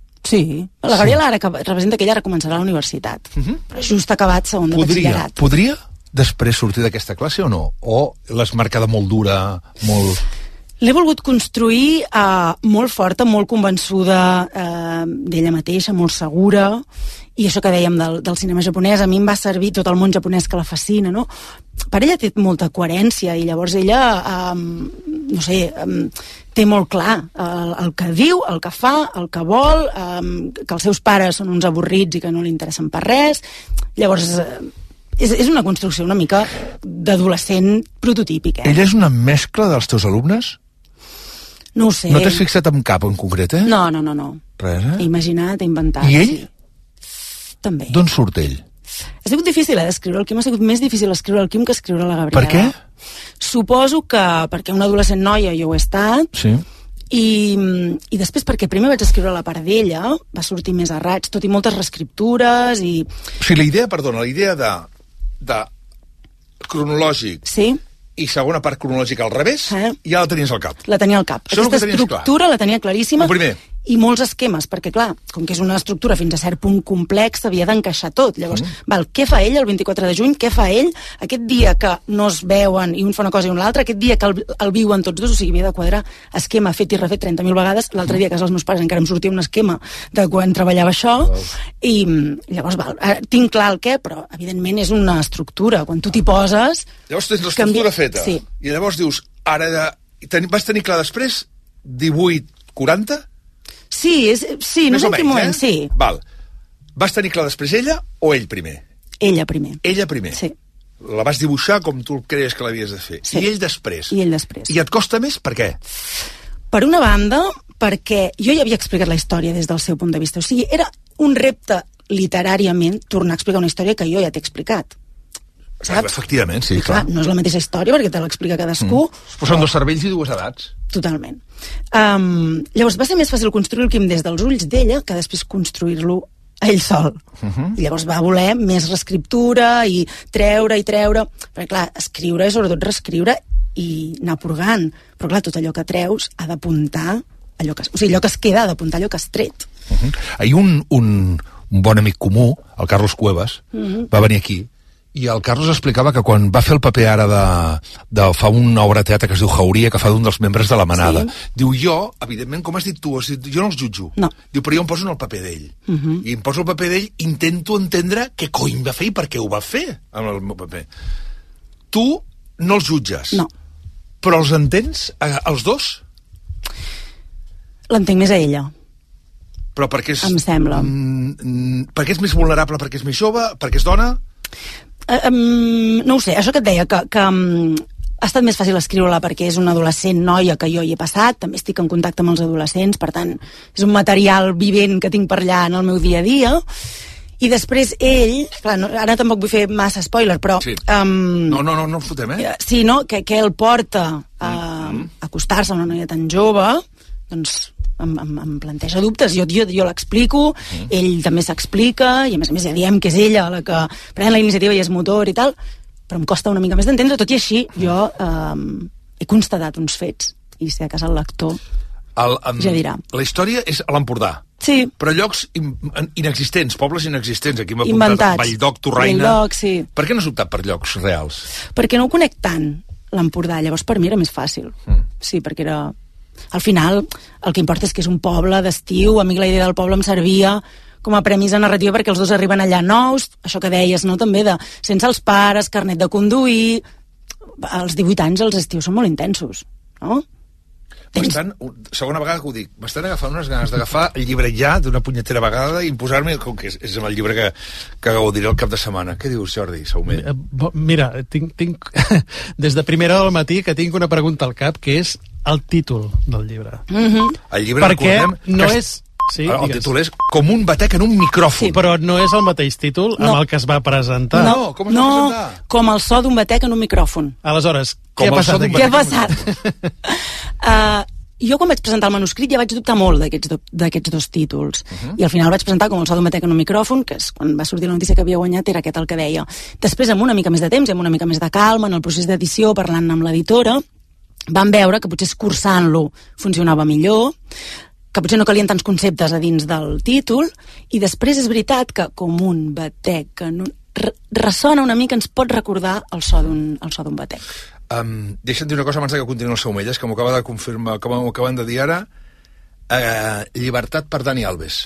Sí. La Gabriela sí. Ara que representa que ella ara començarà a la universitat, uh -huh. però just acabat segon de
podria,
batxillerat.
Podria després sortir d'aquesta classe o no? O l'has marcada molt dura, molt...
L'he volgut construir eh, molt forta, molt convençuda eh, d'ella mateixa, molt segura, i això que dèiem del, del cinema japonès, a mi em va servir tot el món japonès que la fascina, no? Per ella té molta coherència, i llavors ella, eh, no sé, eh, té molt clar el, el que diu, el que fa, el que vol, eh, que els seus pares són uns avorrits i que no li interessen per res, llavors... Eh, És, és una construcció una mica d'adolescent prototípic, eh?
Ella és una mescla dels teus alumnes?
No ho sé.
No t'has fixat en cap en concret, eh?
No, no, no, no.
Res, eh?
He imaginat, he inventat.
I ell?
Sí. També.
D'on surt ell?
Ha sigut difícil, eh, d'escriure el Quim. Ha sigut més difícil escriure el Quim que escriure la Gabriela.
Per què?
Suposo que perquè una adolescent noia jo ho he estat,
sí.
i, i després perquè primer vaig escriure la part d'ella, va sortir més a raig, tot i moltes reescriptures, i...
O sigui, la idea, perdona, la idea de... de cronològic
sí.
i segona part cronològica al revés, eh? Ja la tenies al cap.
La tenia al cap.
Això
Aquesta estructura clar. La tenia claríssima.
El primer.
I molts esquemes, perquè clar, com que és una estructura fins a cert punt complex, s'havia d'encaixar tot. Llavors, mm. val, què fa ell el vint-i-quatre de juny? Què fa ell aquest dia que no es veuen i un fa una cosa i un l'altra? Aquest dia que el, el viuen tots dos? O sigui, havia de quadrar esquema fet i refet trenta mil vegades. L'altre dia, que els meus pares encara em sortia un esquema de quan treballava això. Wow. I llavors, val, tinc clar el què, però evidentment és una estructura. Quan tu t'hi poses...
Llavors tens l'estructura canvi... feta.
Sí.
I llavors dius, ara de... Ten... vas tenir clar després divuit quaranta?
Sí, és, sí, no sé en quin moment, eh? Sí.
Val. Vas tenir clar després ella o ell primer?
Ella primer.
Ella primer?
Sí.
La vas dibuixar com tu creies que l'havies de fer.
Sí.
I ell després?
I ell després.
I et costa més? Per què?
Per una banda, perquè jo ja havia explicat la història des del seu punt de vista. O sigui, era un repte literàriament tornar a explicar una història que jo ja t'he explicat. Saps?
Efectivament, sí,
clar. clar. No és la mateixa història perquè te l'explica cadascú.
Mm. Però són dos cervells i dues edats.
Totalment. Um, llavors va ser més fàcil construir el Quim des dels ulls d'ella que després construir-lo a ell sol. Uh -huh. I llavors va voler més reescriptura i treure i treure. Perquè clar, escriure és sobretot reescriure i anar purgant. Però clar, tot allò que treus ha d'apuntar allò que... O sigui, allò que es queda ha d'apuntar allò que has tret.
Uh -huh. Ahir un, un, un bon amic comú, el Carlos Cuevas, uh -huh. va venir aquí i el Carlos explicava que quan va fer el paper ara de, de fa una obra de teatre que es diu Jauria, que fa d'un dels membres de la Manada, sí. Diu, jo, evidentment, com has dit tu, has dit, jo no els jutjo.
No.
Diu, però jo em poso en el paper d'ell. Uh -huh. I em poso el paper d'ell, intento entendre què cony va fer i per què ho va fer amb el meu paper. Tu no els jutges.
No.
Però els entens, eh, els dos?
L'entenc més a ella.
Però perquè és...
Em sembla.
Mm, perquè és més vulnerable, perquè és més jove, perquè és dona...
Uh, um, no ho sé, això que et deia, que, que um, ha estat més fàcil escriure-la perquè és una adolescent noia que jo hi he passat, també estic en contacte amb els adolescents, per tant, és un material vivent que tinc per allà en el meu dia a dia, i després ell, clar, no, ara tampoc vull fer massa spoiler, però...
Sí. Um, no, no, no, no fotem, eh?
Sí, no? Que, que el porta a, mm. a acostar-se a una noia tan jove, doncs... Em, em, em planteja dubtes, jo, jo, jo l'explico, mm. ell també s'explica, i a més a més ja diem que és ella la que pren la iniciativa i és motor i tal, però em costa una mica més d'entendre, tot i així jo eh, he constatat uns fets, i sé que és el lector
El, um,
ja dirà.
La història és a l'Empordà.
Sí.
Però llocs in, inexistents, pobles inexistents. Aquí m'ha
Inventats.
apuntat Valldoc, Torraina...
Valldoc, sí.
Per què no has optat per llocs reals?
Perquè no ho conec tant, l'Empordà. Llavors, per mi era més fàcil. Mm. Sí, perquè era... Al final, el que importa és que és un poble d'estiu. A mi la idea del poble em servia com a premissa narrativa perquè els dos arriben allà nous, això que deies, no?, també de sense els pares, carnet de conduir... Als divuit anys els estius són molt intensos, no?
Bastant, segona vegada que ho dic, m'estan agafant unes ganes d'agafar el llibre ja d'una punyetera vegada i imposar-me, com que és, és el llibre que, que gaudiré el cap de setmana. Què dius, Jordi Saumell?
Mira, tinc, tinc des de primera hora del matí que tinc una pregunta al cap, que és el títol del llibre.
Mm-hmm.
El llibre,
perquè
recordem,
no
que
és... Sí,
el
digues.
títol és Com un batec en un micròfon.
Sí, però no és el mateix títol
No.
amb el que es va presentar.
No,
com es
no,
va presentar?
com el so d'un batec en un micròfon.
Aleshores,
Com
què ha
el
passat
so d'un
aquí?
Què ha passat? uh, jo quan vaig presentar el manuscrit ja vaig dubtar molt d'aquests do, d'aquests dos títols. Uh-huh. I al final vaig presentar Com el so d'un batec en un micròfon, que és quan va sortir la notícia que havia guanyat, era aquest el que deia. Després, amb una mica més de temps i amb una mica més de calma, en el procés d'edició, parlant amb l'editora, vam veure que potser escurçant-lo funcionava millor, que potser no calien tants conceptes a dins del títol, i després és veritat que Com un batec en un... ressona una mica, ens pot recordar el so d'un, el so d'un batec.
Um, deixa'm dir una cosa abans que continuï el Saumelles, que m'ho acaba de confirmar, com m'ho acaben de dir ara. Uh, llibertat per Dani Alves.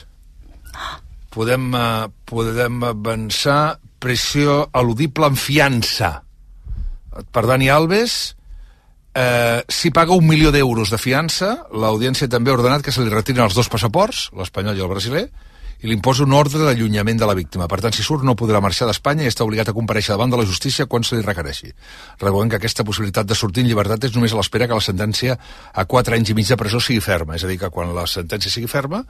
Podem, uh, podem avançar pressió eludible en fiança per Dani Alves. Eh, si paga un milió d'euros de fiança, l'audiència també ha ordenat que se li retirin els dos passaports, l'espanyol i el brasiler, i li imposa un ordre d'allunyament de la víctima. Per tant, si surt, no podrà marxar d'Espanya i està obligat a comparèixer davant de la justícia quan se li requereixi. Recordem que aquesta possibilitat de sortir en llibertat és només a l'espera que la sentència a quatre anys i mig de presó sigui ferma. És a dir, que quan la sentència sigui ferma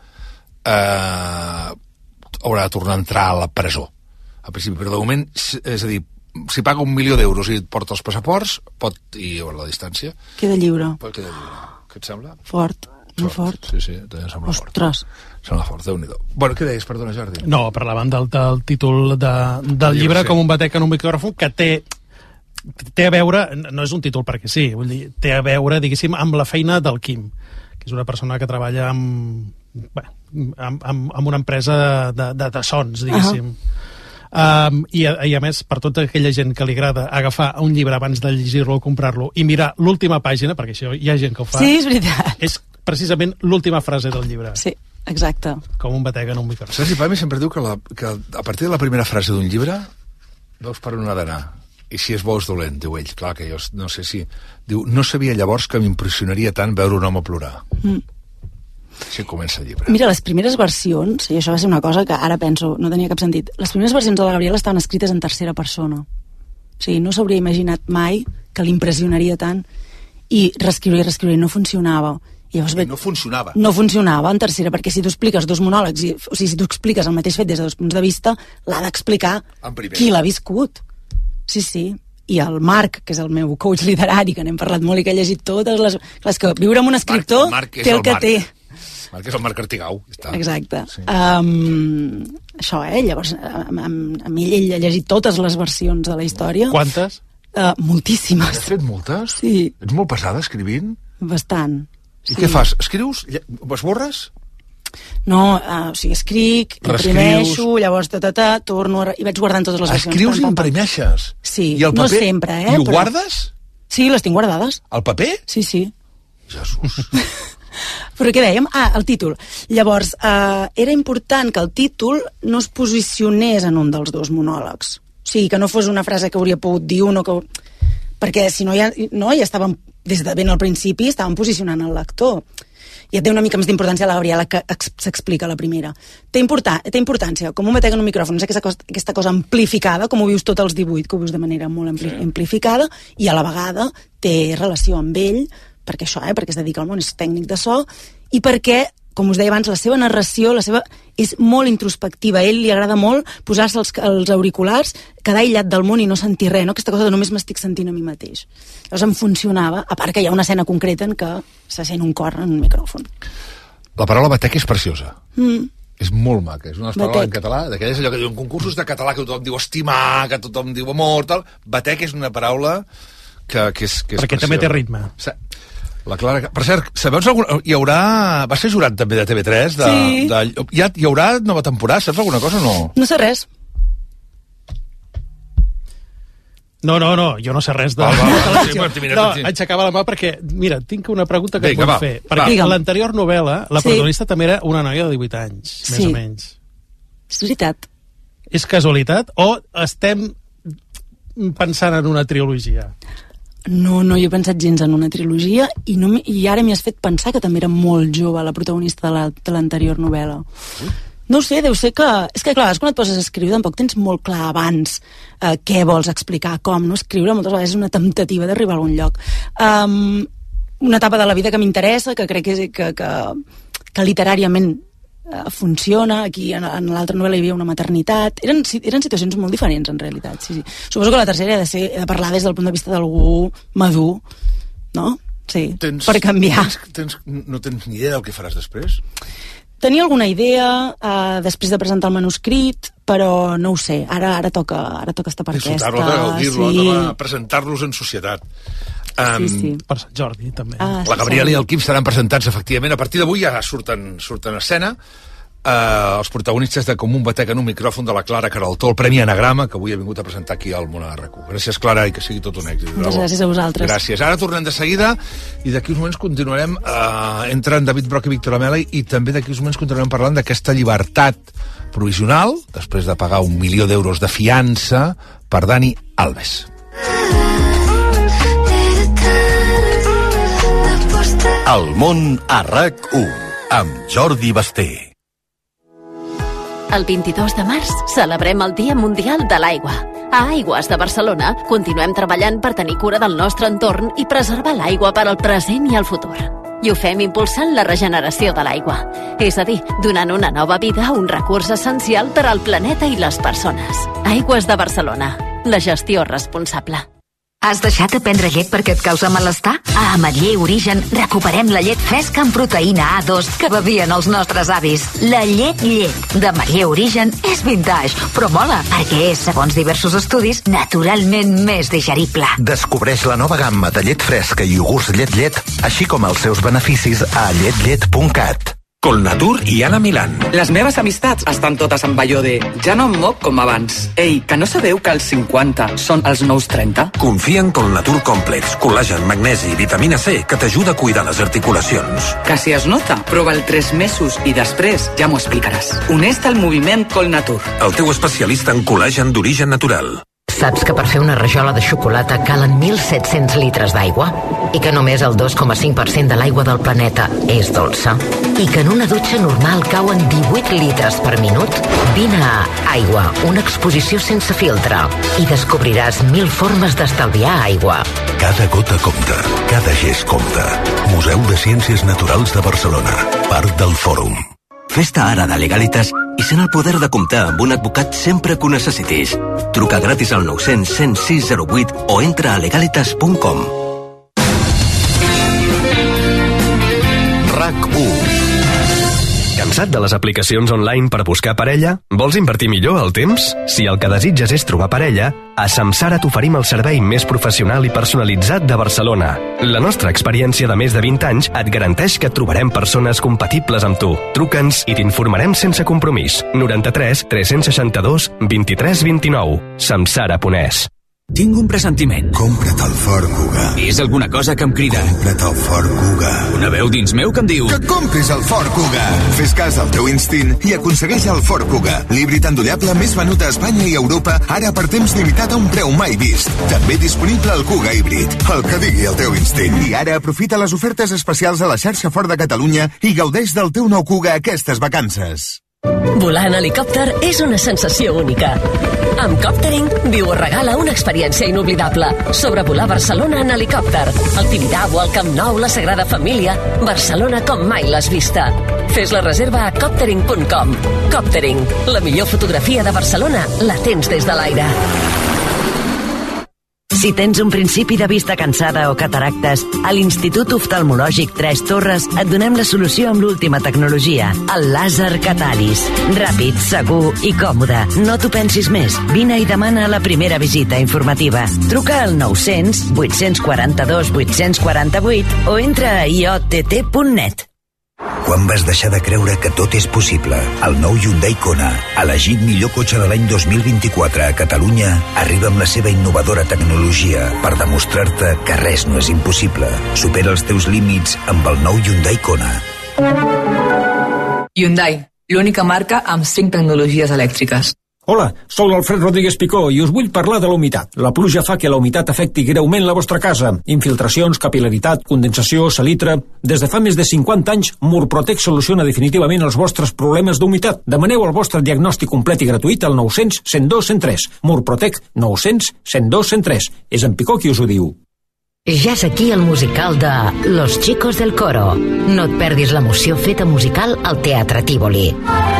eh, haurà de tornar a entrar a la presó. A principi, però de moment, és a dir, si paga un milió d'euros i et porta els passaports, pot ir a la distància.
Queda lliure.
Pot quedar lliure. Què et sembla?
Fort, molt fort.
Sí, sí, també em sembla
Ostres.
fort. Sembla fort, Déu-n'hi-do. Bueno, què deies, perdona, Jordi?
No, parlaven del, del títol de, del llibre,
sí.
Com un batec en un micròfon, que té té a veure, no és un títol perquè sí, vull dir, té a veure, diguéssim, amb la feina del Quim, que és una persona que treballa amb, bé, amb, amb, amb una empresa de, de, de sons, diguéssim. Uh-huh. Um, i, a, I a més, per tota aquella gent que li agrada agafar un llibre abans de llegir-lo o comprar-lo i mirar l'última pàgina, perquè això hi ha gent que ho fa,
sí, és veritat,
és precisament l'última frase del llibre.
Sí, exacte.
Com un batec en un micròfon.
Sergi Pami sempre diu que, la, que a partir de la primera frase d'un llibre veus per on ha d'anar. I si és bo és dolent, diu ell. Clar que jo no sé si... Diu, no sabia llavors que m'impressionaria tant veure un home plorar. Mm. Així comença el llibre.
Mira, les primeres versions, i això va ser una cosa que ara penso, no tenia cap sentit, les primeres versions de la Gabriela estaven escrites en tercera persona. O sigui, no s'hauria imaginat mai que l'impressionaria tant, i reescriure i reescriure no funcionava. I llavors,
I no funcionava.
No funcionava en tercera, perquè si tu expliques dos monòlegs, i, o sigui, si tu expliques el mateix fet des de dos punts de vista, l'ha d'explicar qui l'ha viscut. Sí, sí. I el Marc, que és el meu coach literari, que n'hem parlat molt i que ha llegit totes les... Clar, és que viure amb un escriptor
Marc, Marc
té el, el que
Marc.
té.
Marc és el Marc Artigau. Està.
Exacte. Sí. Um, això, eh? Llavors, a, a mi ell ha llegit totes les versions de la història.
Quantes?
Uh, moltíssimes.
Has fet moltes?
Sí.
Ets molt pesada escrivint?
Bastant.
I
sí.
què fas? Escrius? Esborres?
No, uh, o sigui, escric, imprimeixo, llavors ta, ta, ta, torno a... i vaig guardant totes les versions.
Escrius i imprimeixes?
Sí,
I el
no
paper?
sempre, eh?
I ho
però...
guardes?
Sí, les tinc guardades.
El paper?
Sí, sí.
Jesús.
Però què dèiem? Ah, el títol. Llavors, eh, era important que el títol no es posicionés en un dels dos monòlegs. O sigui, que no fos una frase que hauria pogut dir un o que... Perquè si no, ja, no, ja estàvem, des de ben al principi, estàvem posicionant el lector. Ja té una mica més d'importància la Gabriela que s'explica a la primera. Té, importà, té importància, com un batec en un micròfon, és aquesta cosa, aquesta cosa amplificada, com ho vius tot els divuit, que ho vius de manera molt ampli, sí. amplificada, i a la vegada té relació amb ell, perquè això, eh, perquè es dedica al món, és tècnic de so, i perquè, com us deia abans, la seva narració la seva és molt introspectiva. A ell li agrada molt posar-se els, els auriculars, quedar aïllat del món i no sentir res, no? Aquesta cosa de només m'estic sentint a mi mateix. Llavors em funcionava, a part que hi ha una escena concreta en què se sent un cor en un micròfon.
La paraula batec és preciosa.
Mm.
És molt maca, és una paraula en català, d'aquelles allò que diuen concursos de català que tothom diu estimar, que tothom diu amor, tal. Batec és una paraula que, que és, que és
perquè
preciosa.
també té ritme.
La Clara... Per cert, sabeu alguna... hi haurà... Va ser jurat també de T V tres? De,
Sí.
De... Hi, ha, hi haurà nova temporada? Saps alguna cosa o no?
No sé res.
No, no, no, jo no sé res de...
Va, va, va.
de
Sí, Martí, mira,
no,
Martí.
aixecava la mà perquè, mira, tinc una pregunta que
Vinga,
et vull
va,
fer.
va.
Perquè
Digue'm.
a l'anterior novel·la, la
Sí.
protagonista també era una noia de divuit anys, més
Sí.
o menys.
És veritat.
És casualitat o estem pensant en una trilogia?
No, no, jo he pensat gens en una trilogia i, no, m'hi- i ara m'hi has fet pensar que també era molt jove la protagonista de la- de l'anterior novel·la. No ho sé, deu ser que... És que, clar, quan et poses a escriure tampoc tens molt clar abans eh, què vols explicar, com, no? Escriure moltes vegades és una temptativa d'arribar a algun lloc. Um, una etapa de la vida que m'interessa, que crec que, és- que, que, que literàriament eh, funciona. Aquí, en, en l'altra novel·la, hi havia una maternitat. Eren, si- eren situacions molt diferents, en realitat. Sí, sí. Suposo que la tercera ha de, ser, ha de parlar des del punt de vista d'algú madur, no? Sí,
Tens,
per canviar.
Tens, tens, no tens ni idea del que faràs després?
Tenia alguna idea eh, després de presentar el manuscrit, però no ho sé. Ara ara toca, ara toca estar per
Disfrutar-lo,
aquesta.
gaudir-lo,
sí.
de presentar-los en societat. Um,
Sí, sí.
Per Sant Jordi, també.
Ah,
La
sí,
Gabriela
sí.
i el Quim seran presentats, efectivament. A partir d'avui ja surten, surten a escena. Uh, els protagonistes de Com un batec en un micròfon de la Clara Queraltó, el Premi Anagrama, que avui ha vingut a presentar aquí al Món a R Q. Gràcies, Clara, i que sigui tot un èxit.
Moltes
Bravo.
gràcies a vosaltres.
Gràcies. Ara tornem de seguida i d'aquí uns moments continuarem uh, entre en David Broc i Víctor Amela i també d'aquí uns moments continuarem parlant d'aquesta llibertat provisional després de pagar un milió d'euros de fiança per Dani Alves.
El món a R A C u amb Jordi Basté.
El vint-i-dos de març celebrem el Dia Mundial de l'Aigua. A Aigües de Barcelona continuem treballant per tenir cura del nostre entorn i preservar l'aigua per al present i el futur. I ho fem impulsant la regeneració de l'aigua. És a dir, donant una nova vida a un recurs essencial per al planeta i les persones. Aigües de Barcelona. La gestió responsable.
Has deixat de prendre llet perquè et causa malestar? A Ametller Origen recuperem la llet fresca amb proteïna A dos que bevien els nostres avis. La llet llet d'Ametller Origen és vintage, però mola perquè és, segons diversos estudis, naturalment més digerible.
Descobreix la nova gamma de llet fresca i iogurts llet llet, així com els seus beneficis a llet llet punt cat.
Colnatur i Anna Milán.
Les meves amistats estan totes amb allò de ja no em moc com abans. Ei, que no sabeu que els cinquanta són els nous trenta?
Confia en Colnatur Complex, col·lagen, magnesi i vitamina C que t'ajuda a cuidar les articulacions.
Que si es nota, prova'l tres mesos i després ja m'ho explicaràs. Uneix-te al moviment Colnatur.
El teu especialista en col·lagen d'origen natural.
Saps que per fer una rajola de xocolata calen mil set-cents litres d'aigua? I que només el dos coma cinc per cent de l'aigua del planeta és dolça? I que en una dutxa normal cauen divuit litres per minut? Vine a Aigua, una exposició sense filtre, i descobriràs mil formes d'estalviar aigua.
Cada gota compta, cada gest compta. Museu de Ciències Naturals de Barcelona, part del Fòrum.
Fes-te ara de Legalitas i sent el poder de comptar amb un advocat sempre que ho necessitis. Truca gratis al nou cents, cent sis zero vuit o entra a legalitas punt com.
R A C u.
Cansat de les aplicacions online per buscar parella? Vols invertir millor el temps? Si el que desitges és trobar parella, a Samsara t'oferim el servei més professional i personalitzat de Barcelona. La nostra experiència de més de vint anys et garanteix que trobarem persones compatibles amb tu. Truca'ns i t'informarem sense compromís. noranta-tres tres cents seixanta-dos vint-i-tres vint-i-nou. Samsara punt es.
Tinc un pressentiment.
Compra't el Ford Kuga.
És alguna cosa que em crida.
Compra't el Ford Kuga.
Una veu dins meu que em diu...
Que compris el Ford Kuga. Fes cas al teu instint i aconsegueix el Ford Kuga. L'híbrid endollable més venut a Espanya i Europa, ara per temps limitat a un preu mai vist. També disponible el Kuga híbrid. El que digui el teu instint. I ara aprofita les ofertes especials a la xarxa Ford de Catalunya i gaudeix del teu nou Kuga aquestes vacances.
Volar en helicòpter és una sensació única. Amb Coptering, viu o regala una experiència inoblidable. Sobrevolar Barcelona en helicòpter. El Tibidabo, el Camp Nou, la Sagrada Família. Barcelona com mai l'has vista. Fes la reserva a coptering punt com. Coptering, la millor fotografia de Barcelona la tens des de l'aire.
Si tens un principi de vista cansada o cataractes, a l'Institut Oftalmològic Tres Torres et donem la solució amb l'última tecnologia, el làser Catalis. Ràpid, segur i còmode. No t'ho pensis més. Vine i demana la primera visita informativa. Truca al nou-cents, vuit-cents quaranta-dos, vuit-cents quaranta-vuit o entra a i o te te punt net.
Quan vas deixar de creure que tot és possible? El nou Hyundai Kona, elegit millor cotxe de l'any dos mil vint-i-quatre a Catalunya, arriba amb la seva innovadora tecnologia per demostrar-te que res no és impossible. Supera els teus límits amb el nou Hyundai Kona.
Hyundai, l'única marca amb cinc tecnologies elèctriques.
Hola, soc l'Alfred Rodríguez Picó i us vull parlar de la humitat. La pluja fa que la humitat afecti greument la vostra casa. Infiltracions, capil·laritat, condensació, salitre... Des de fa més de cinquanta anys, Murprotec soluciona definitivament els vostres problemes d'humitat. Demaneu el vostre diagnòstic complet i gratuït al nou-cents, cent dos, cent tres. Murprotec, nou-cents, cent dos, cent tres. És en Picó qui us ho diu.
Ja és aquí el musical de Los Chicos del Coro. No et perdis l'emoció feta musical al Teatre Tívoli.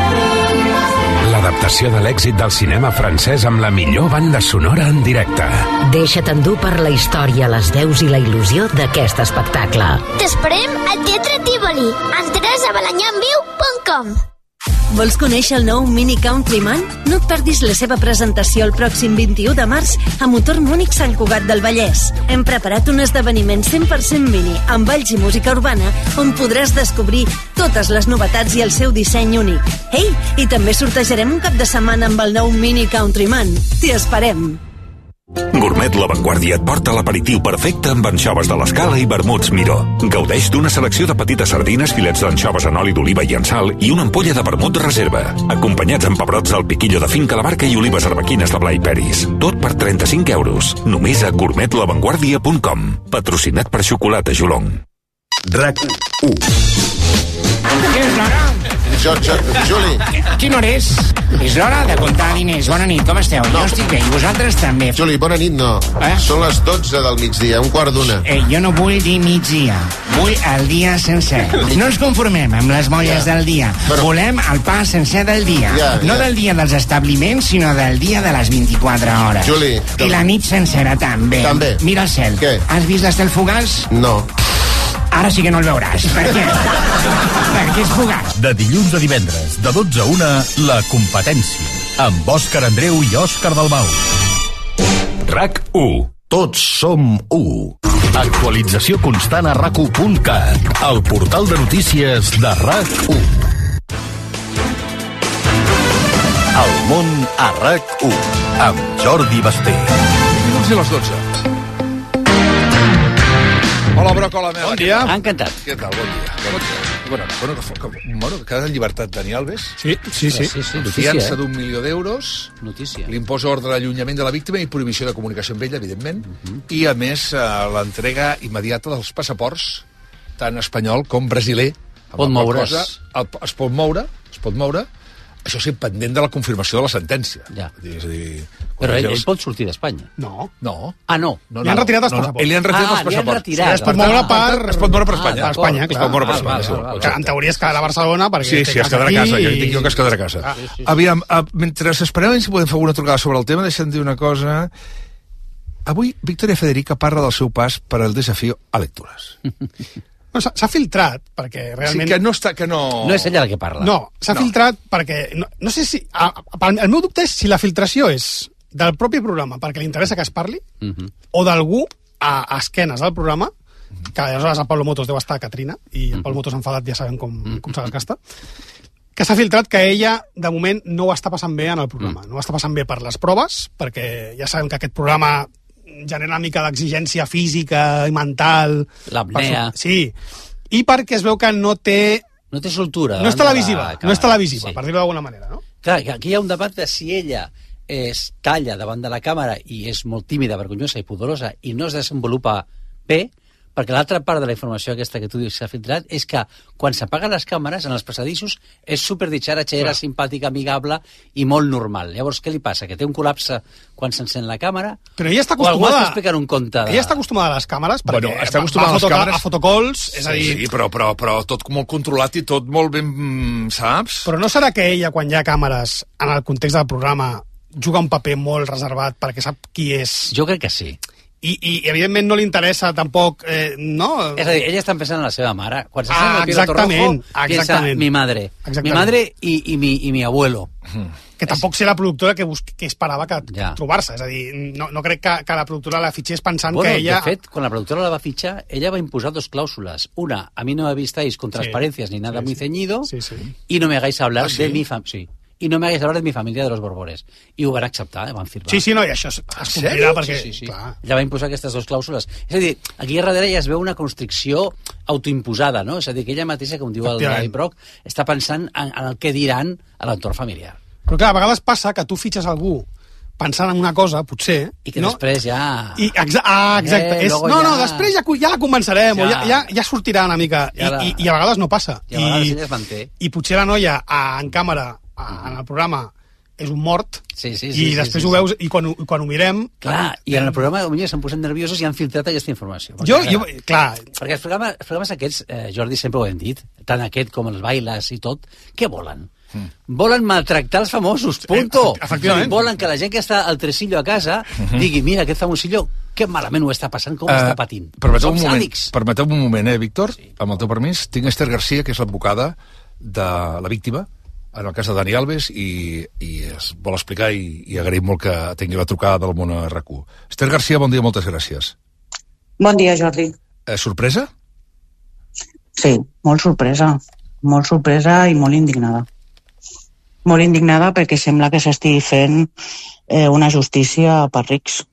L'adaptació de l'èxit del cinema francès amb la millor banda sonora en directe.
Deixa't endur per la història, les veus i la il·lusió d'aquest espectacle.
T'esperem al Teatre Tívoli. Entraràs a balanyamviu punt com.
Vols conèixer el nou Mini Countryman? No et perdis la seva presentació el pròxim vint-i-u de març a Motor Múnich Sant Cugat del Vallès. Hem preparat un esdeveniment cent per cent mini amb balls i música urbana on podràs descobrir totes les novetats i el seu disseny únic. Ei, i també sortejarem un cap de setmana amb el nou Mini Countryman. T'hi esperem!
Gourmet La Vanguardia et porta l'aperitiu perfecte amb anxoves de l'Escala i vermuts Miró. Gaudeix d'una selecció de petites sardines, filets d'anxoves en oli d'oliva i en sal i una ampolla de vermut reserva, acompanyats amb pebrots del piquillo de finca La Barca i olives arbequines de Blai Peris. Tot per trenta-cinc euros. Només a gourmet la vanguardia punt com. Patrocinat per Xocolata Jolong.
RAC u.
Què és l'hora?
Jo, jo, Juli.
Quina hora és? És l'hora de comptar diners. Bona nit, com esteu? No. Jo estic bé, i vosaltres també.
Juli, bona nit, no. Eh? Són les dotze del migdia, un quart d'una.
Eh, jo no vull dir migdia. Vull el dia sencer. No ens conformem amb les molles ja. del dia. Però... Volem el pa sencer del dia. Ja, no ja. del dia dels establiments, sinó del dia de les vint-i-quatre hores.
Juli.
I la nit sencera, també.
També.
Mira el cel.
Què?
Has vist l'estel fugaç?
No.
Ara sí que no el veuràs. Per què? Perquè és fugaç.
De dilluns a divendres, de dotze a una, La Competència, amb Òscar Andreu i Òscar Dalmau. RAC u. Tots som u. Actualització constant a rac u punt cat, el portal de notícies de RAC u. El món a RAC u, amb Jordi Basté.
vint minuts i les dotze. Hola, Broc, hola, meva.
Bon dia.
Encantat. Què tal? Bon dia. Bon dia. Bueno, bueno, que, que, bueno, que queda en llibertat Dani Alves.
Sí, sí, sí.
sí, sí. Fiança d'un milió d'euros. Notícia. L'imposa ordre d'allunyament de la víctima i prohibició de comunicació amb ella, evidentment. Uh -huh. I, a més, eh, l'entrega immediata dels passaports, tant espanyol com brasiler.
Pot moure's.
Cosa, el, es pot moure, es pot moure. Això sí, pendent de la confirmació de la sentència.
Ja.
És a dir...
Però ell, ell pot sortir d'Espanya.
No. No.
Ah, no.
no
li han
no,
retirat els
no, no.
passaports.
Li han retirat
ah,
els passaports.
Sí, es pot
moure
per...
Es pot moure per Espanya.
Ah, per Espanya, clar.
Es pot moure per Espanya.
Ah, val, val, val. Que en teoria es quedarà a Barcelona perquè...
Sí, sí, es quedarà a casa. I... Jo dic jo que es quedarà a casa. Ah, sí, sí. Aviam, uh, mentre esperem si podem fer alguna trucada sobre el tema, deixem dir una cosa... Avui, Victoria Federica parla del seu pas per al desafió a lectures.
No, s'ha filtrat, perquè realment...
Sí, que no està... Que no...
no és ella la que parla. No, s'ha no. filtrat perquè... No, no sé si... A, a, el meu dubte és si la filtració és del propi programa perquè li interessa que es parli, uh -huh. o d'algú a, a esquenes del programa, uh -huh. que aleshores el Pablo Motos deu estar a Catrina, i el Pablo Motos enfadat ja sabem com, uh -huh. com se desgasta, que s'ha filtrat que ella, de moment, no ho està passant bé en el programa. Uh -huh. No ho està passant bé per les proves, perquè ja sabem que aquest programa genera una mica d'exigència física i mental. L'apnea. Sí. I perquè es veu que no té... No té soltura. No és televisiva, no és televisiva, sí. per dir-ho d'alguna manera, no? Clar, aquí hi ha un debat de si ella es talla davant de la càmera i és molt tímida, vergonyosa i pudorosa i no es desenvolupa bé, perquè l'altra part de la informació aquesta que tu dius que s'ha filtrat és que quan s'apaguen les càmeres en els passadissos és superditxaratxera, simpàtica, amigable i molt normal. Llavors, què li passa? Que té un col·lapse quan s'encén la càmera? Però ella està acostumada... O algú està explicant un conte de... Ella està acostumada a les càmeres perquè
bueno, està acostumada
a,
a, les càmeres...
a fotocols, és a dir...
Sí, però, però, però tot molt controlat i tot molt ben... saps?
Però no serà que ella, quan hi ha càmeres en el context del programa, juga un paper molt reservat perquè sap qui és... Jo crec que sí. i, i evidentment no li interessa tampoc, eh, no?
És a dir, ella està pensant en la seva mare. Quan se
Ah,
sent el piloto
exactament,
rojo,
exactament.
piensa mi madre.
Exactament.
Mi madre i, i, mi, i mi abuelo.
Que tampoc sé la productora que, bus que esperava que
Ja.
trobar-se. És a dir, no, no crec que, que la productora la fitxés pensant
Bueno,
que ella...
de fet, quan la productora la va fitxar, ella va imposar dos clàusules. Una, a mí no me avistáis con transparencias ni nada
sí,
muy
sí.
ceñido,
Sí, sí.
y no me hagáis hablar
Ah, sí?
de mi familia. Sí. Y no me hagáis hablar de mi familia de los Borbores. I ho van acceptar, eh? Van firmar.
Sí, sí, no, i això es, es complirà perquè...
Sí, sí, sí.
Clar.
Ella va imposar aquestes dues clàusules. És a dir, aquí a darrere ja es veu una constricció autoimposada, no? És a dir, que ella mateixa, com diu el
Efectivament.
David Brock, està pensant en, en el que diran a l'entorn familiar.
Però clar, a vegades passa que tu fitxes algú pensant en una cosa, potser...
I que
no?
després ja...
I, exa ah, exacte.
Eh,
és,
luego
no,
ja-
no, després ja, ja la convencerem, ja. o ja, ja, ja sortirà una mica.
Ja
I,
la-
i, I a vegades no passa.
I a vegades ella es manté.
I potser la noia a, en càmera, a, en el programa, és un mort,
Sí, sí,
i
sí,
després
sí,
ho
sí.
veus, i quan, ho- quan ho mirem...
Clar, i en el programa potser s'han posat nerviosos i han filtrat aquesta informació.
Jo,
Perquè,
jo, clar...
Perquè els programes, els programes aquests, eh, Jordi, sempre ho hem dit, tant aquest com els bailes i tot, què volen? Mm. Volen maltractar els famosos, punto.
Eh, efectivament.
Volen que la gent que està al tresillo a casa
Mhm.
digui, mira, aquest famosillo, que malament ho està passant, com ho està patint.
Permeteu
Som
un moment,
sàdics.
permeteu un moment, eh, Víctor? Sí. Amb el teu permís. Tinc Esther Garcia, que és l'advocada de la víctima, en el cas de Dani Alves, i, i es vol explicar, i, i agraïm molt que tingui la trucada del món a R A C U. Esther Garcia, bon dia, moltes gràcies.
Bon dia, Jordi.
Eh, sorpresa?
Sí, molt sorpresa. Molt sorpresa i molt indignada. Molt indignada perquè sembla que s'estigui fent eh, una justícia per rics.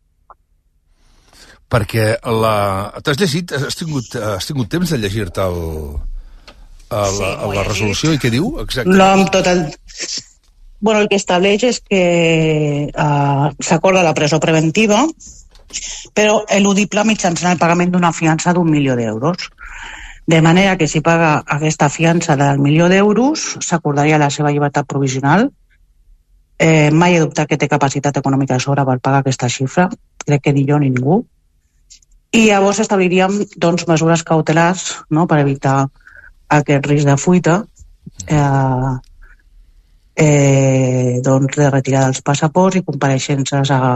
Perquè la... T'has llegit, has tingut, has tingut temps de llegir-te el, el, sí, la, la resolució i què diu? Exacte.
No, amb tot el... Bueno, el que estableix és que uh, s'acorda la presó preventiva, però eludible mitjançant el pagament d'una fiança d'un milió d'euros. De manera que si paga aquesta fiança del milió d'euros, s'acordaria la seva llibertat provisional. Eh, mai he dubtat que té capacitat econòmica de sobre per pagar aquesta xifra, crec que ni jo ni ningú. I llavors establiríem doncs, mesures cautelars, no?, per evitar aquest risc de fuita, eh, eh, doncs, de retirar dels passaports i compareixences a,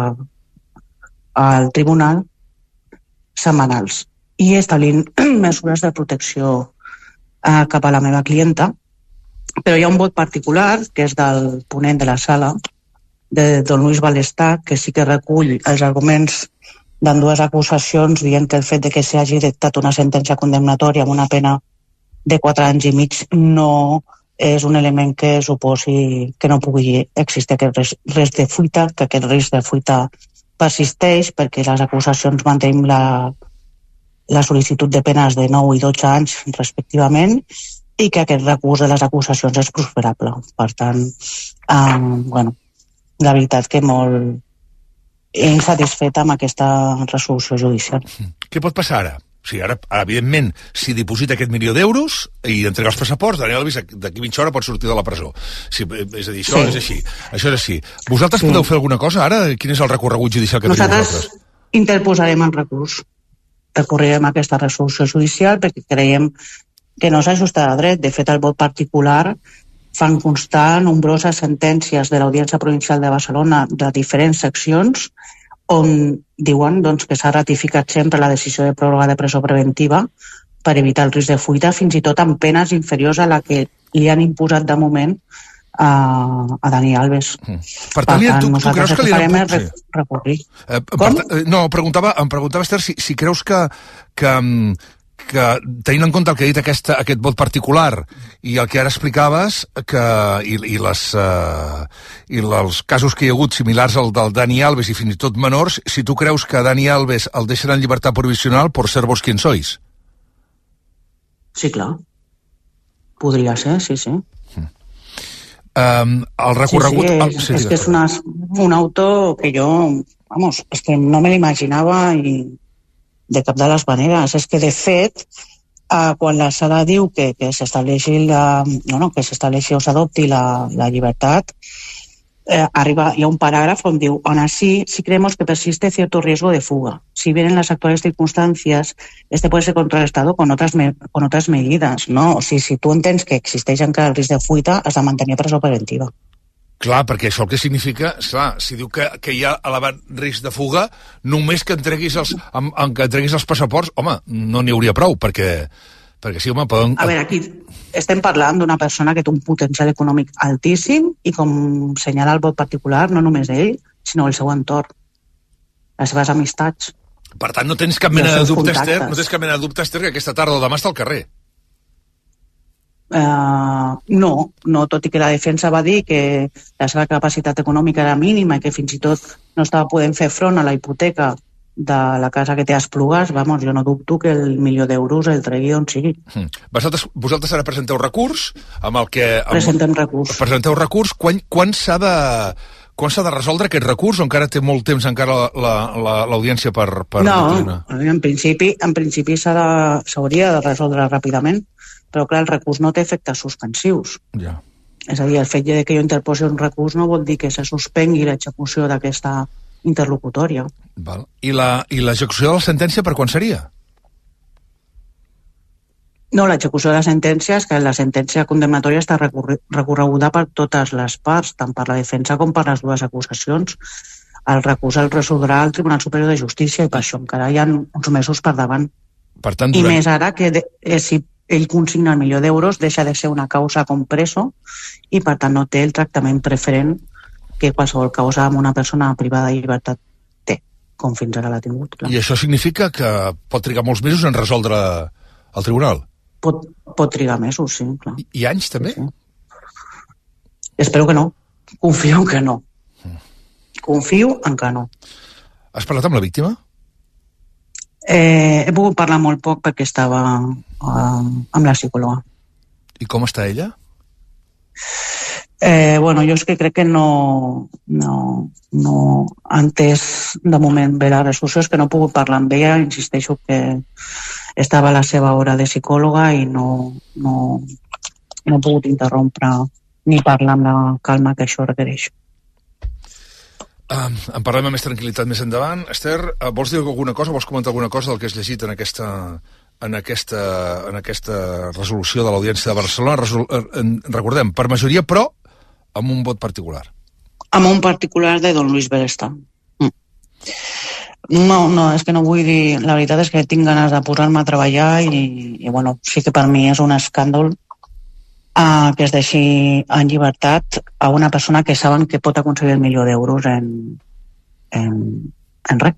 al tribunal setmanals. I establint mesures de protecció eh, cap a la meva clienta. Però hi ha un vot particular, que és del ponent de la sala, de don Luis Balestà, que sí que recull els arguments d'ambdues acusacions, dient que el fet de que s'hagi dictat una sentència condemnatòria amb una pena de quatre anys i mig no és un element que suposi que no pugui existir aquest risc de fuita, que aquest risc de fuita persisteix perquè les acusacions mantenim la, la sol·licitud de penes de nou i dotze anys respectivament i que aquest recurs de les acusacions és prosperable. Per tant, eh, bueno, la veritat que molt insatisfeta amb aquesta resolució judicial.
Què pot passar ara? O sigui, ara, evidentment, si diposita aquest milió d'euros i entrega els passaports, Daniel Alves d'aquí mitja hora pot sortir de la presó. Si, és a dir, això sí. és així. Això és així. Vosaltres sí. podeu fer alguna cosa ara? Quin és el recorregut judicial que teniu vosaltres?
Nosaltres interposarem el recurs. Recorrerem aquesta resolució judicial perquè creiem que no s'ajusta a dret. De fet, el vot particular fan constar nombroses sentències de l'Audiència Provincial de Barcelona de diferents seccions on diuen doncs, que s'ha ratificat sempre la decisió de pròrroga de presó preventiva per evitar el risc de fuita, fins i tot amb penes inferiors a la que li han imposat de moment a, a Dani Alves. Mm.
Per tant, per tant tu, tu creus que li
farem
han
re recurrir.
Eh, per, no, preguntava, em preguntava, Esther, si, si creus que, que, que tenint en compte el que ha dit aquesta, aquest vot particular i el que ara explicaves que, i, i, les, uh, i els casos que hi ha hagut similars al del Dani Alves i fins i tot menors, si tu creus que Dani Alves el deixen en llibertat provisional por ser vos quien sois?
Sí, clar. Podria ser, sí, sí.
Um, el recorregut...
Sí, sí, és,
el, sí,
és que és una, un auto que jo, vamos, és que no me l'imaginava i de cap de les maneres. És que, de fet, eh, quan la sala diu que, que s'estableixi la, no, no, que s'estableixi o s'adopti la, la llibertat, eh, arriba, hi ha un paràgraf on diu: aún así, si creemos que persiste cierto riesgo de fuga. Si bien en las actuales circunstancias este puede ser contrarrestado con otras, me, con otras medidas, ¿no? O sigui, si tu entens que existeix encara el risc de fuita, has de mantenir presó preventiva.
Clar, perquè això el que significa, clar, si diu que, que hi ha elevat risc de fuga, només que entreguis els, amb, amb que entreguis els passaports, home, no n'hi hauria prou, perquè, perquè sí, home, poden...
A veure, aquí estem parlant d'una persona que té un potencial econòmic altíssim i, com senyala el vot particular, no només ell, sinó el seu entorn, les seves amistats.
Per tant, no tens cap mena de dubte, Esther, no tens cap mena de dubte, Esther, que aquesta tarda o demà està al carrer.
Uh, no, no, tot i que la defensa va dir que la seva capacitat econòmica era mínima i que fins i tot no estava podent fer front a la hipoteca de la casa que té a Esplugues, vamos, jo no dubto que el milió d'euros el tregui on sigui.
Mm. Vosaltres, vosaltres ara presenteu recurs amb el que... Amb,
Presentem recurs.
Presenteu recurs. Quan, quan s'ha de... Quan s'ha de resoldre aquest recurs o encara té molt temps encara l'audiència la, la, per... per
no, en principi, en principi s'hauria de, de resoldre ràpidament, però clar, el recurs no té efectes suspensius.
Ja.
És a dir, el fet de que jo interposi un recurs no vol dir que se suspengui l'execució d'aquesta interlocutòria.
Val. I l'execució de la sentència per quan seria?
No, l'execució de la sentència és que la sentència condemnatòria està recorreguda per totes les parts, tant per la defensa com per les dues acusacions. El recurs el resoldrà el Tribunal Superior de Justícia i per això encara hi ha uns mesos per davant.
Per tant,
I
durant...
més ara que de, eh, si ell consigna el milió d'euros deixa de ser una causa com preso i per tant no té el tractament preferent que qualsevol causa amb una persona privada de llibertat té, com fins ara l'ha tingut. Clar.
I això significa que pot trigar molts mesos en resoldre el tribunal?
Pot, pot trigar mesos, sí, clar.
I, i anys, també?
Sí, sí. Espero que no. Confio en que no. Mm. Confio en que no.
Has parlat amb la víctima?
Eh, he pogut parlar molt poc perquè estava uh, amb la psicòloga.
I com està ella?
Eh, bueno, jo és que crec que no, no, no ha entès de moment bé la resolució, és que no he pogut parlar amb ella, insisteixo que estava a la seva hora de psicòloga i no, no, no he pogut interrompre ni parlar amb la calma que això requereix.
Uh, en parlem amb més tranquil·litat més endavant. Esther, uh, vols dir alguna cosa, vols comentar alguna cosa del que has llegit en aquesta, en aquesta, en aquesta resolució de l'Audiència de Barcelona? Resol... Uh, recordem, per majoria, però amb un vot particular.
Amb un particular de don Luis Beresta. Mm. No, no, és que no vull dir... La veritat és que tinc ganes de posar-me a treballar i, i bueno, sí que per mi és un escàndol Uh, que es deixi en llibertat a una persona que saben que pot aconseguir el milió d'euros en, en, en res.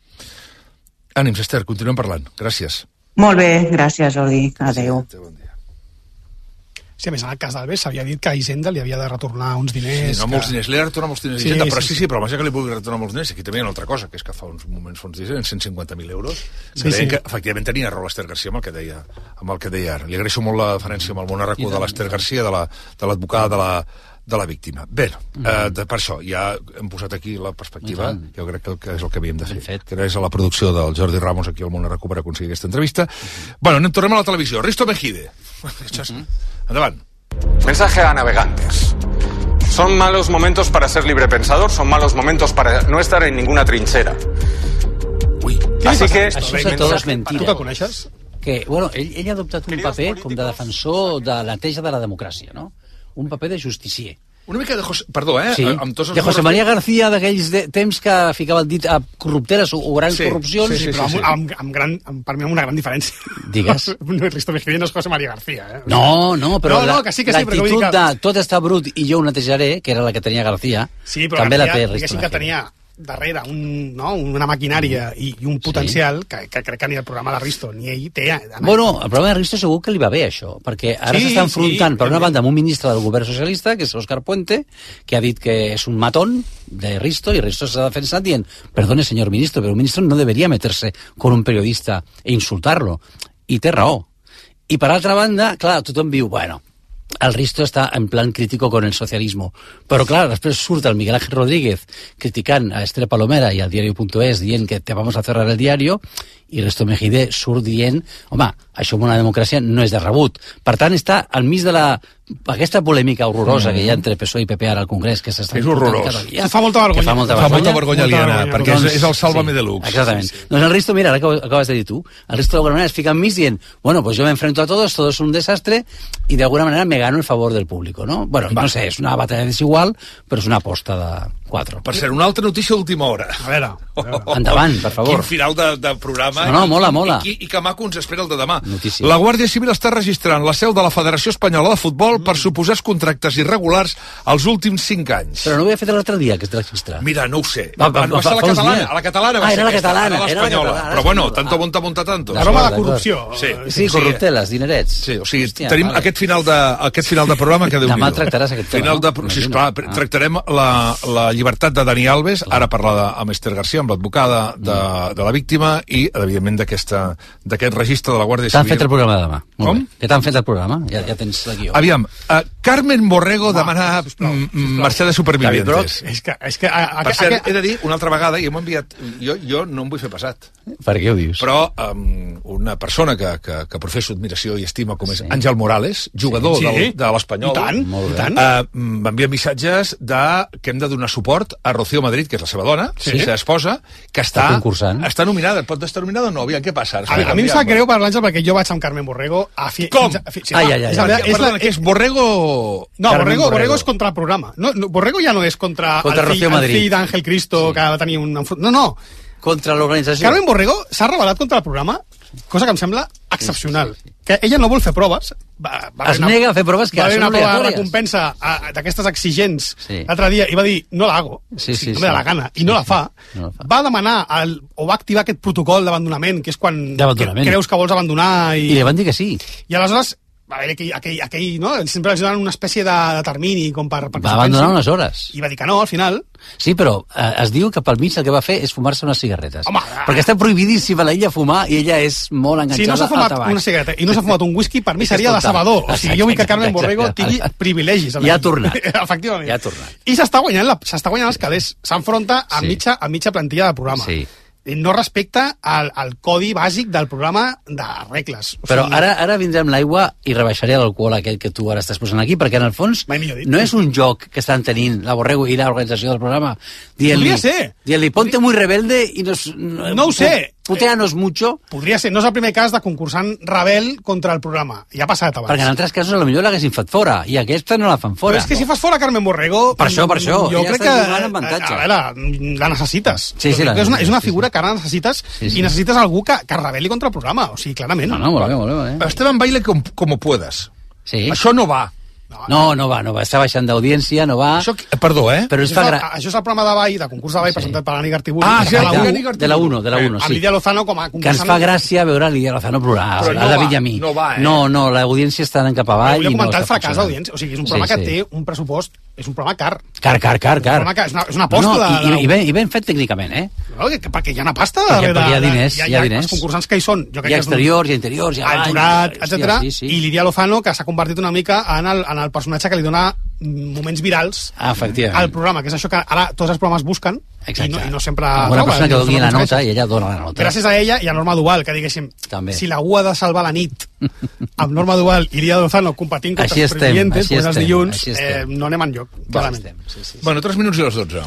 Ànims, Esther, continuem parlant. Gràcies.
Molt bé, gràcies, Jordi. Adéu.
Bon dia.
Sí, a més, en el cas d'Albes s'havia dit que a Hisenda li havia de retornar uns diners...
Sí, no
que...
molts diners, li ha de retornar molts diners
sí,
a Hisenda, però
sí,
sí,
sí,
sí, però més que li pugui retornar molts diners, aquí també hi ha una altra cosa, que és que fa uns moments fons diners, en cent cinquanta mil euros, que
sí,
deien
sí.
que efectivament tenia raó l'Ester Garcia amb el que deia, amb el que deia ara. Li agraeixo molt la deferència amb el món arracó de l'Ester Garcia, de l'advocada de, la, de la víctima. Bé, mm. eh, de, per això, ja hem posat aquí la perspectiva, mm. jo crec que, que és el que havíem de fer, que és a la producció del Jordi Ramos aquí al món arracó per aconseguir aquesta entrevista. Mm. Bueno, anem, tornem a la televisió. Risto Mejide. Mm. Endavant.
Mensaje a navegantes. Son malos momentos para ser librepensador, son malos momentos para no estar en ninguna trinchera.
Ui,
así que...
Això és tot és mentira.
Tu que coneixes?
Que, bueno, ell, ell ha adoptat un paper com de defensor de la neteja de la democràcia, no? Un paper de justicier.
Una mica de José... Perdó, eh?
Sí.
Amb tots els
de José María García, d'aquells de... temps que ficava el dit a corrupteres o, o grans
sí,
corrupcions.
Sí, sí, però sí, sí. Amb, amb, amb gran, amb, per mi amb una gran diferència.
Digues.
No, Risto Mejide no és José María García, eh?
No, no, però
no, no, que sí, que sí,
l'actitud
que...
de tot està brut i jo ho netejaré, que era la que tenia García,
sí, però
també
García,
la té Risto
Mejide. Que tenia darrere un, no, una maquinària i, i un potencial sí. que, que crec que ni el programa de Risto ni ell té.
Bueno, el programa de Risto segur que li va bé això, perquè ara
sí,
s'està enfrontant
sí,
per una banda amb un ministre del govern socialista, que és Óscar Puente, que ha dit que és un matón de Risto, y Risto s'ha defensat dient, perdone señor ministro, pero un ministro no debería meterse con un periodista e insultarlo. I té raó. I per altra banda, clar, tothom diu, bueno, el Risto està en plan crítico con el socialismo. Però, clar, després surt el Miguel Ángel Rodríguez criticant a Esther Palomera i al diario.es dient que te vamos a cerrar el diario, i Risto Mejide surt dient, home, això en una democràcia no és de rebut. Per tant, està al mig de la aquesta polèmica horrorosa mm. que hi ha entre P S O E i P P ara al Congrés, que s'està...
És horrorós.
Dia,
fa molta vergonya.
Fa molta
vergonya, fa molta
molta
vergonya aliena,
vergonya.
perquè
doncs,
és, és el Sálvame
sí,
Deluxe.
Exactament. Sí, sí. Doncs el Risto, mira, ara que acabes de dir tu, el Risto d'alguna manera es fica enmig dient, bueno, pues yo me enfrento a todos, todo es un desastre, y de alguna manera me gano el favor del público, ¿no? Bueno, Va. no sé, és una batalla desigual, però és una aposta de quatre.
Per ser una altra notícia d'última hora.
A veure, a veure.
Endavant, per favor.
Quin final de, de programa.
No, no, mola, mola.
I, i, i que maco ens espera el de demà.
Notícia.
La Guàrdia Civil està registrant la seu de la Federació Espanyola de Futbol mm. per suposats contractes irregulars als últims cinc anys.
Però no ho havia fet l'altre dia, que es registrar.
Mira, no ho sé.
Va, va,
va, va, va ser la catalana. A la catalana va
ah,
ser
era la
aquesta,
catalana,
a l'espanyola. Però bueno, tanto monta, monta tanto.
Aroma de corrupció.
Sí,
sí, corrupteles, dinerets.
Sí, o sigui, Hòstia, tenim vale. aquest, final de, aquest final de programa que Déu-n'hi-do.
Demà tractaràs aquest tema,
final de, no? Sí, esclar, ah. tractarem la, la llibertat de Dani Alves, clar. Ara parlar de, amb Esther García, amb l'advocada de, de la víctima i, evidentment, d'aquest registre de la Guàrdia Civil.
T'han fet el programa de demà.
Com?
Que t'han fet el programa? Ja, ja tens la guió.
Aviam, uh, Carmen Borrego no, demana marxar de supervivientes.
És que... És que a, a,
per cert,
a, a,
he de dir una altra vegada, i m'ho ha enviat... Jo, jo no em vull fer passat.
Per què ho dius?
Però um, una persona que, que, que professo admiració i estima com és sí. Àngel Morales, jugador sí. del, de l'Espanyol,
I tant,
i tant. Uh, m'envia missatges de que hem de donar suport a Rocío Madrid, que és la seva dona, sí. la seva esposa, que està,
està concursant.
Està nominada. Pot estar nominada o no? Aviam, què passa?
A, a mi em sap greu per l'Àngel perquè jo vaig amb Carmen Borrego a fi...
Com?
A fi, sí,
ai, ai, ai.
És, la, és,
Perdona,
la,
que és Borrego...
No, Borrego, Borrego és contra el programa. No, no, Borrego ja no és contra,
contra
el, fill, el fill d'Àngel Cristo, sí. que va tenir un... No, no.
Contra l'organització.
Carmen Borrego s'ha rebel·lat contra el programa, cosa que em sembla excepcional. Sí, sí, sí. Que ella no vol fer proves. Va, va
es nega a fer proves que
va
són
una prova de
obligatòries.
recompensa d'aquestes exigents
sí.
l'altre dia i va dir, no la hago,
sí, sí,
no
sí.
me da la gana, i no, sí, la, fa.
no la fa.
Va demanar, el, o va activar aquest protocol d'abandonament, que és quan que, creus que vols abandonar. I,
I li van dir que sí.
I aleshores va haver aquell, aquell, aquell no? Sempre els donen una espècie de, de termini com per, per
va abandonar unes hores.
I va dir que no, al final.
Sí, però eh, es diu que pel mig el que va fer és fumar-se unes cigarretes.
Home,
perquè està prohibidíssima la illa fumar i ella és molt enganxada
si no s'ha fumat
al tabac.
Una cigarreta i no s'ha fumat un whisky, per mi seria de Sabador. O sigui, jo vull que Carmen Borrego tingui privilegis.
Ja ha tornat.
Efectivament.
Ja ha tornat.
I s'està guanyant, la, s'està guanyant els calés. S'enfronta a,
sí.
mitja, a mitja plantilla del programa.
Sí.
No respecta el, el codi bàsic del programa de regles. O
Però
sigui,
ara, ara vindrem l'aigua i rebaixaré l'alcohol aquell que tu ara estàs posant aquí, perquè en el fons no és un joc que estan tenint la Borrego i l'organització del programa dient-li, dient-li ponte muy rebelde i no...
No, no ho sé.
Puteanos mucho.
Podria ser, no és el primer cas de concursant rebel contra el programa. Ja ha passat abans.
Perquè en altres casos potser l'haguessin fet fora, i aquesta no la fan fora.
Però és que si fas fora Carmen Borrego...
Per això, per això.
Jo
ja
crec que...
A
veure, la necessites.
Sí, sí, la
és, una, és una
sí,
figura
sí.
que ara necessites
sí, sí.
i necessites algú que, que rebel·li contra el programa. O sigui, clarament.
No, no, molt bé, molt bé. Eh?
Esteban, baile com, como puedas.
Sí.
Això no va.
No, no va, no va. Està baixant d'audiència, no va...
Això, perdó, eh?
Però això, gra... això és el programa de ball, de concurs de ball, sí. presentat per l'Ani Gartiburu.
Ah, sí,
de la uno, de la uno, sí.
Amb Lídia Lozano com a
concursant. Que ens fa gràcia veure Lídia Lozano plorar.
Però no va, no va, eh?
No, no, l'audiència està anant cap avall.
Volia comentar
no
el fracàs d'audiència. O sigui, és un programa sí, sí. que té un pressupost, és un programa car.
Car, car, car, car.
És una, és una aposta
no,
de...
I, i, ben, I ben fet tècnicament, eh?
No, perquè hi ha una pasta
perquè, perquè hi ha diners,
hi ha,
hi ha diners.
Els concursants que hi són. Jo crec
hi ha
que
exteriors, hi ha interiors, hi ha...
El jurat, etcètera.
Sí, sí.
I Lídia Lozano, que s'ha convertit una mica en el, en el personatge que li dona moments virals
ah,
al programa, que és això que ara tots els programes busquen. I no, i no sempre...
Una no, persona que doni la nota i ella dona la nota.
Gràcies a ella i a Norma Duval, que diguéssim,
també.
Si la U ha de salvar la nit amb Norma Duval i Lídia Lozano competint contra els supervivientes, doncs els dilluns eh, no anem enlloc, clarament.
Sí, sí, sí. Bueno, tres minuts i les dotze.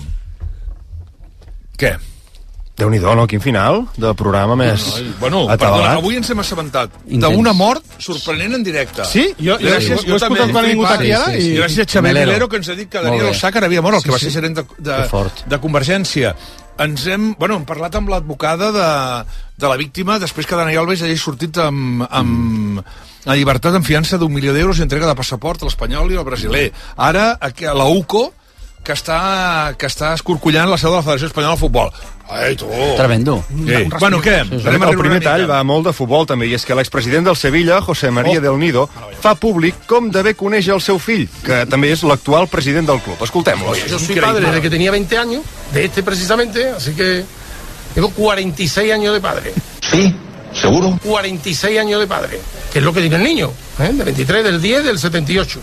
Què?
Déu-n'hi-do, no? Quin final de programa més
no, no, bueno, perdona, avui ens hem assabentat d'una mort sorprenent en directe.
Sí? Jo, gràcies, jo, jo també. Quan he vingut aquí ara,
i... Gràcies a Xavier Melero, que ens ha dit que Daniel Osàcar havia mort, el que sí, va ser gerent de, de, de Convergència. Ens hem, bueno, hem parlat amb l'advocada de, de la víctima després que Dani Alves hagi sortit amb, amb la llibertat en fiança d'un milió d'euros i entrega de passaport a l'espanyol i al brasiler. Ara, a la U C O, que està, que està escorcollant la seu de la Federació Espanyola de Futbol. Ai, tu!
Tremendo.
Sí. Bueno, què?
Sí, sí. El primer tall va molt de futbol, també, i és que l'expresident del Sevilla, José María oh. del Nido, fa públic com de bé coneix el seu fill, que també és l'actual president del club. Escoltem-lo.
Yo soy padre desde que tenía veinte años, de este precisamente, así que llevo cuarenta y seis años de padre.
Sí, ¿seguro?
cuarenta y seis años de padre, que es lo que tiene el niño, ¿eh? De veintitrés, del diez, del setenta y ocho.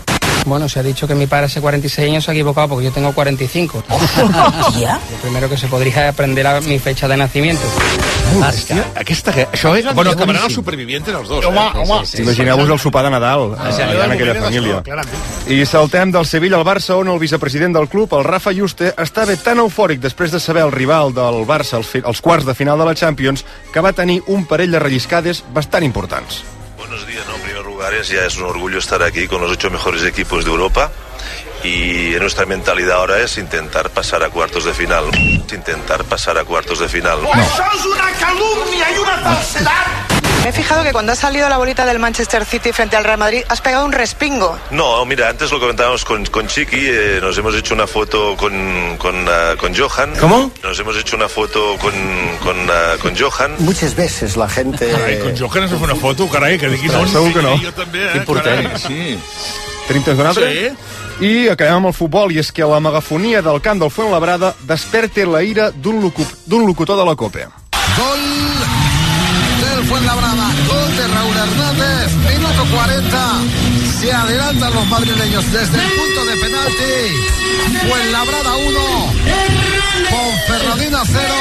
Bueno, se ha dicho que mi padre hace cuarenta y seis años se ha equivocado porque yo tengo cuarenta y cinco.
¿Ya?
Lo primero que se podría aprender a mi fecha de nacimiento.
Hòstia, aquesta... Això és... Bueno, acabaran els supervivientes, els dos.
Home,
eh?
home.
Sí, sí, Imagineu-vos el sopar de Nadal,
Ah,
eh, allà en aquella família.
Clarament.
I saltem del Sevilla al Barça, on el vicepresident del club, el Rafa Yuste, estava tan eufòric després de saber el rival del Barça als, fi- als quarts de final de la Champions, que va tenir un parell de relliscades bastant importants.
Buenos días, ¿no? En primer lugar, es, ya es un orgullo estar aquí con los ocho mejores equipos de Europa y nuestra mentalidad ahora es intentar pasar a cuartos de final. Intentar pasar a cuartos de final.
¡Eso es una calumnia y una falsedad!
Me he fijado que cuando ha salido la bolita del Manchester City frente al Real Madrid has pegado un respingo.
No, mira, antes lo comentábamos con, con Chiqui, eh, nos hemos hecho una foto con, con, uh, con Johan.
¿Cómo?
Nos hemos hecho una foto con, con, uh, con Johan.
Muchas veces la gente...
Carai, con Johan es una foto, carai, que digui no.
Segur que no.
Jo també, eh?
Quin porter.
Carai, sí.
Tenim temps d'un altre?
Sí.
I acabem amb el futbol, i és que la megafonia del camp del Fuenlabrada desperta la ira d'un locu d'un locutor de la Copa.
Gol del Fuenlabrada, gol de Raúl Hernández, minuto cuarenta. Se adelantan los madrileños desde el punto de penalti. Fuenlabrada uno, Ponferradina cero.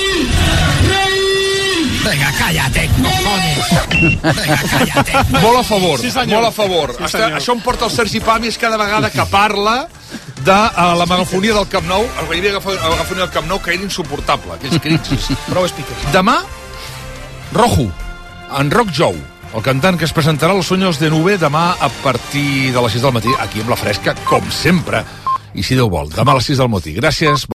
Venga, cállate, cojones. Venga, cállate.
Molt a favor,
Sí, senyor.
molt a favor.
Sí,
Està,
senyor.
això em porta el Sergi Pàmies cada vegada que parla de uh, la megafonia del Camp Nou, el que hi havia a la megafonia del Camp Nou, que era insuportable, aquells crits.
Prou speakers.
Demà, Rojo, en Rock Jou, el cantant que es presentarà als Sueños de Nube demà a partir de les sis del matí, aquí amb la fresca, com sempre, i si Déu vol, demà a les sis del matí. Gràcies.